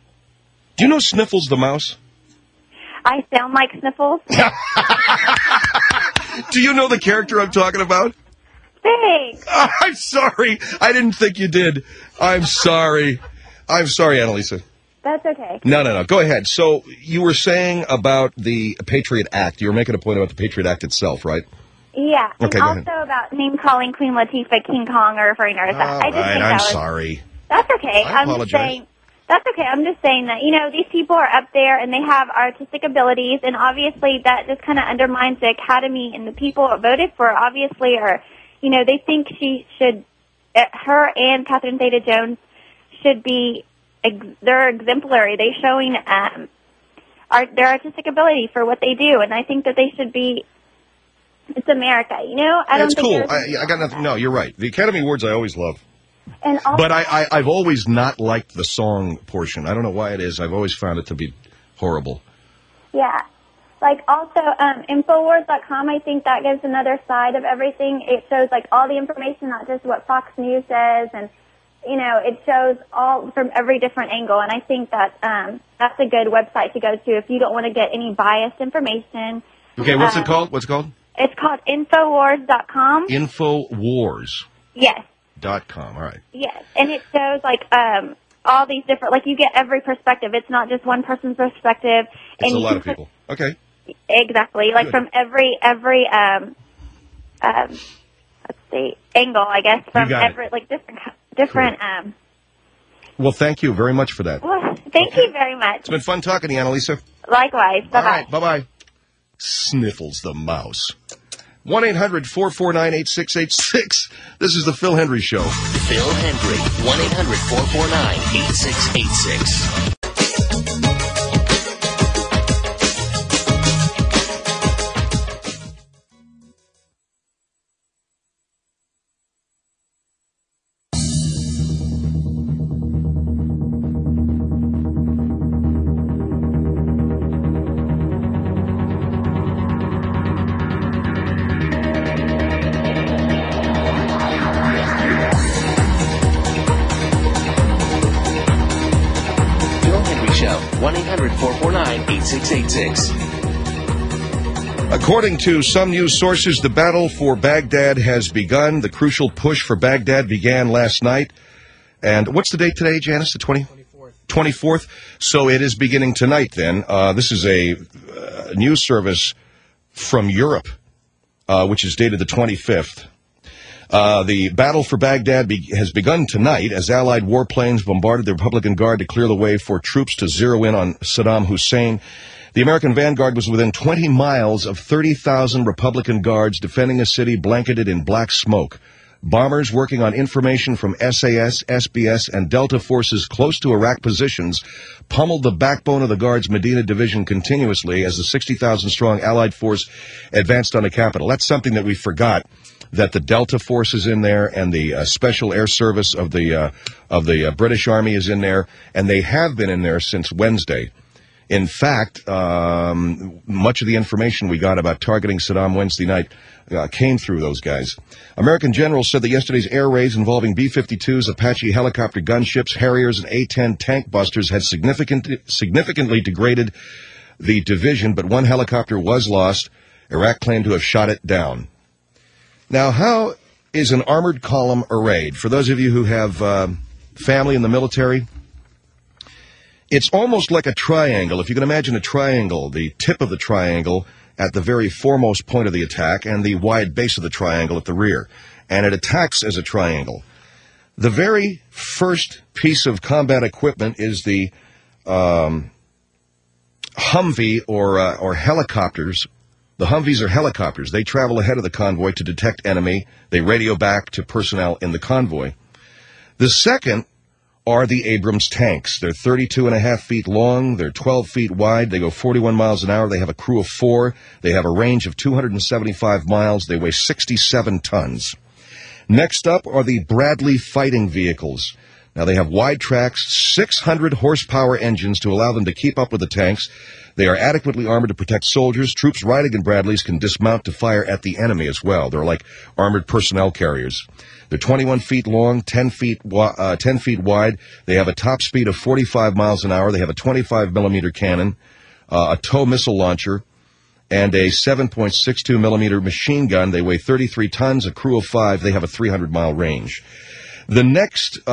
Do you know Sniffles the mouse? I sound like Sniffles. Do you know the character I'm talking about? Thanks. Oh, I'm sorry. I didn't think you did. I'm sorry. I'm sorry, Annalisa. That's okay. No, no, no. Go ahead. So you were saying about the Patriot Act. You were making a point about the Patriot Act itself, right? Yeah. Okay, and go also ahead. about name-calling Queen Latifah King Kong or referring to her as that. All I just right, think I'm that was, sorry. That's okay. I I'm apologize. just saying. That's okay. I'm just saying that, you know, these people are up there and they have artistic abilities, and obviously that just kind of undermines the Academy, and the people that voted for her obviously are, you know, they think she should, uh, her and Catherine Zeta-Jones should be, ex- they're exemplary. They're showing um, art, their artistic ability for what they do, and I think that they should be, it's America, you know? I don't It's think cool. there's- I, I got nothing. No, you're right. The Academy Awards I always love. And also, But I, I, I've always not liked the song portion. I don't know why it is. I've always found it to be horrible. yeah. Like, also, um, Infowars dot com, I think that gives another side of everything. It shows, like, all the information, not just what Fox News says, and, you know, it shows all from every different angle, and I think that um, that's a good website to go to if you don't want to get any biased information. Okay, what's Um, it called? What's it called? It's called Infowars dot com. Infowars Yes. dot com. All right. Yes, and it shows like um all these different, like, you get every perspective. It's not just one person's perspective. It's and a you lot can of put- people. Okay. Exactly, like Good. from every every um um let's see angle, I guess, from got it. every like different different um. Well, thank you very much for that. Well, thank you very much. It's been fun talking to you, Annalisa. Likewise. Bye All bye. right. Bye-bye. Sniffles the mouse. one eight hundred four four nine eight six eight six. This is the Phil Hendry Show. Phil Hendry, one eight hundred four four nine eight six eight six. one eight hundred four four nine eight six eight six. According to some news sources, the battle for Baghdad has begun. The crucial push for Baghdad began last night. And what's the date today, Janice? The twentieth? twenty-fourth. twenty-fourth. So it is beginning tonight, then. Uh, this is a uh, news service from Europe, uh, which is dated the twenty-fifth. Uh, the battle for Baghdad be- has begun tonight as Allied warplanes bombarded the Republican Guard to clear the way for troops to zero in on Saddam Hussein. The American vanguard was within twenty miles of thirty thousand Republican guards defending a city blanketed in black smoke. Bombers working on information from S A S, S B S, and Delta forces close to Iraq positions pummeled the backbone of the Guard's Medina division continuously as the sixty thousand strong Allied force advanced on the capital. That's something that we forgot, that the Delta force is in there and the uh, Special Air Service of the uh, of the uh, British Army is in there, and they have been in there since Wednesday. In fact, um, much of the information we got about targeting Saddam Wednesday night uh, came through those guys. American generals said that yesterday's air raids involving B fifty-twos, Apache helicopter gunships, Harriers, and A ten tank busters had significant, significantly degraded the division, but one helicopter was lost. Iraq claimed to have shot it down. Now, how is an armored column arrayed? For those of you who have uh, family in the military, it's almost like a triangle. If you can imagine a triangle, the tip of the triangle at the very foremost point of the attack and the wide base of the triangle at the rear. And it attacks as a triangle. The very first piece of combat equipment is the um, Humvee or, uh, or helicopters. The Humvees are helicopters. They travel ahead of the convoy to detect enemy. They radio back to personnel in the convoy. The second are the Abrams tanks. They're thirty-two and a half feet long. They're twelve feet wide. They go forty-one miles an hour. They have a crew of four. They have a range of two hundred seventy-five miles. They weigh sixty-seven tons. Next up are the Bradley fighting vehicles. Now, they have wide tracks, six hundred horsepower engines to allow them to keep up with the tanks. They are adequately armored to protect soldiers. Troops riding in Bradleys can dismount to fire at the enemy as well. They're like armored personnel carriers. They're twenty-one feet long, ten feet, uh, ten feet wide. They have a top speed of forty-five miles an hour. They have a twenty-five millimeter cannon, uh, a tow missile launcher, and a seven point six two millimeter machine gun. They weigh thirty-three tons, a crew of five. They have a three hundred mile range. The next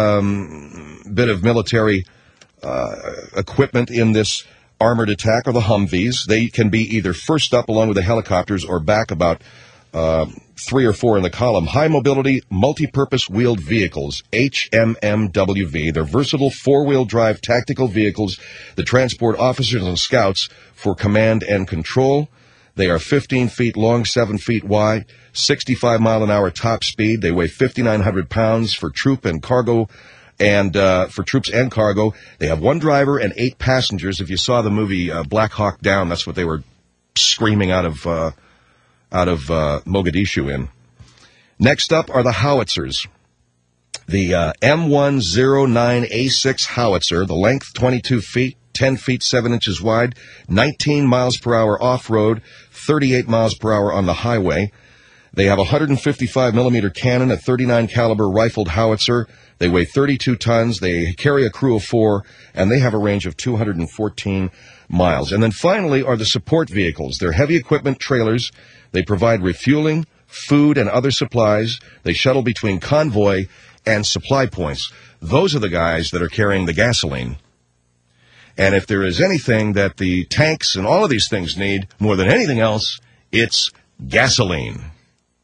um, bit of military uh, equipment in this armored attack are the Humvees. They can be either first up along with the helicopters or back about uh, three or four in the column. High mobility, multi-purpose wheeled vehicles, H M M W V. They're versatile four-wheel drive tactical vehicles that transport officers and scouts for command and control. They are fifteen feet long, seven feet wide, sixty-five mile an hour top speed. They weigh fifty-nine hundred pounds for troop and cargo. And uh, for troops and cargo, they have one driver and eight passengers. If you saw the movie uh, Black Hawk Down, that's what they were screaming out of uh, out of uh, Mogadishu in. Next up are the howitzers. The uh, M one oh nine A six howitzer, the length twenty-two feet, ten feet seven inches wide, nineteen miles per hour off-road, thirty-eight miles per hour on the highway. They have a one hundred fifty-five millimeter cannon, a thirty-nine caliber rifled howitzer. They weigh thirty-two tons. They carry a crew of four, and they have a range of two hundred fourteen miles. And then finally are the support vehicles. They're heavy equipment trailers. They provide refueling, food, and other supplies. They shuttle between convoy and supply points. Those are the guys that are carrying the gasoline. And if there is anything that the tanks and all of these things need more than anything else, it's gasoline.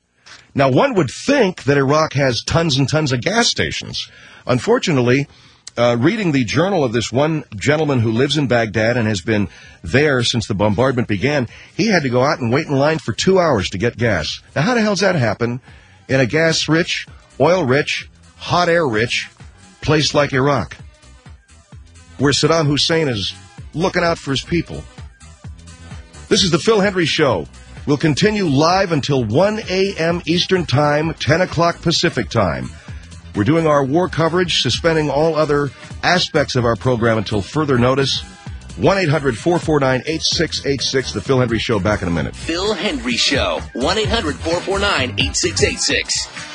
Now, one would think that Iraq has tons and tons of gas stations. Unfortunately, uh, reading the journal of this one gentleman who lives in Baghdad and has been there since the bombardment began. He had to go out and wait in line for two hours to get gas. Now, how the hell does that happen in a gas-rich, oil-rich, hot air-rich place like Iraq, where Saddam Hussein is looking out for his people? This is the Phil Hendry Show. We'll continue live until one a.m. Eastern Time, ten o'clock Pacific Time. We're doing our war coverage, suspending all other aspects of our program until further notice. one eight hundred four four nine eight six eight six, The Phil Hendry Show, back in a minute. Phil Hendry Show, one eight hundred four four nine eight six eight six.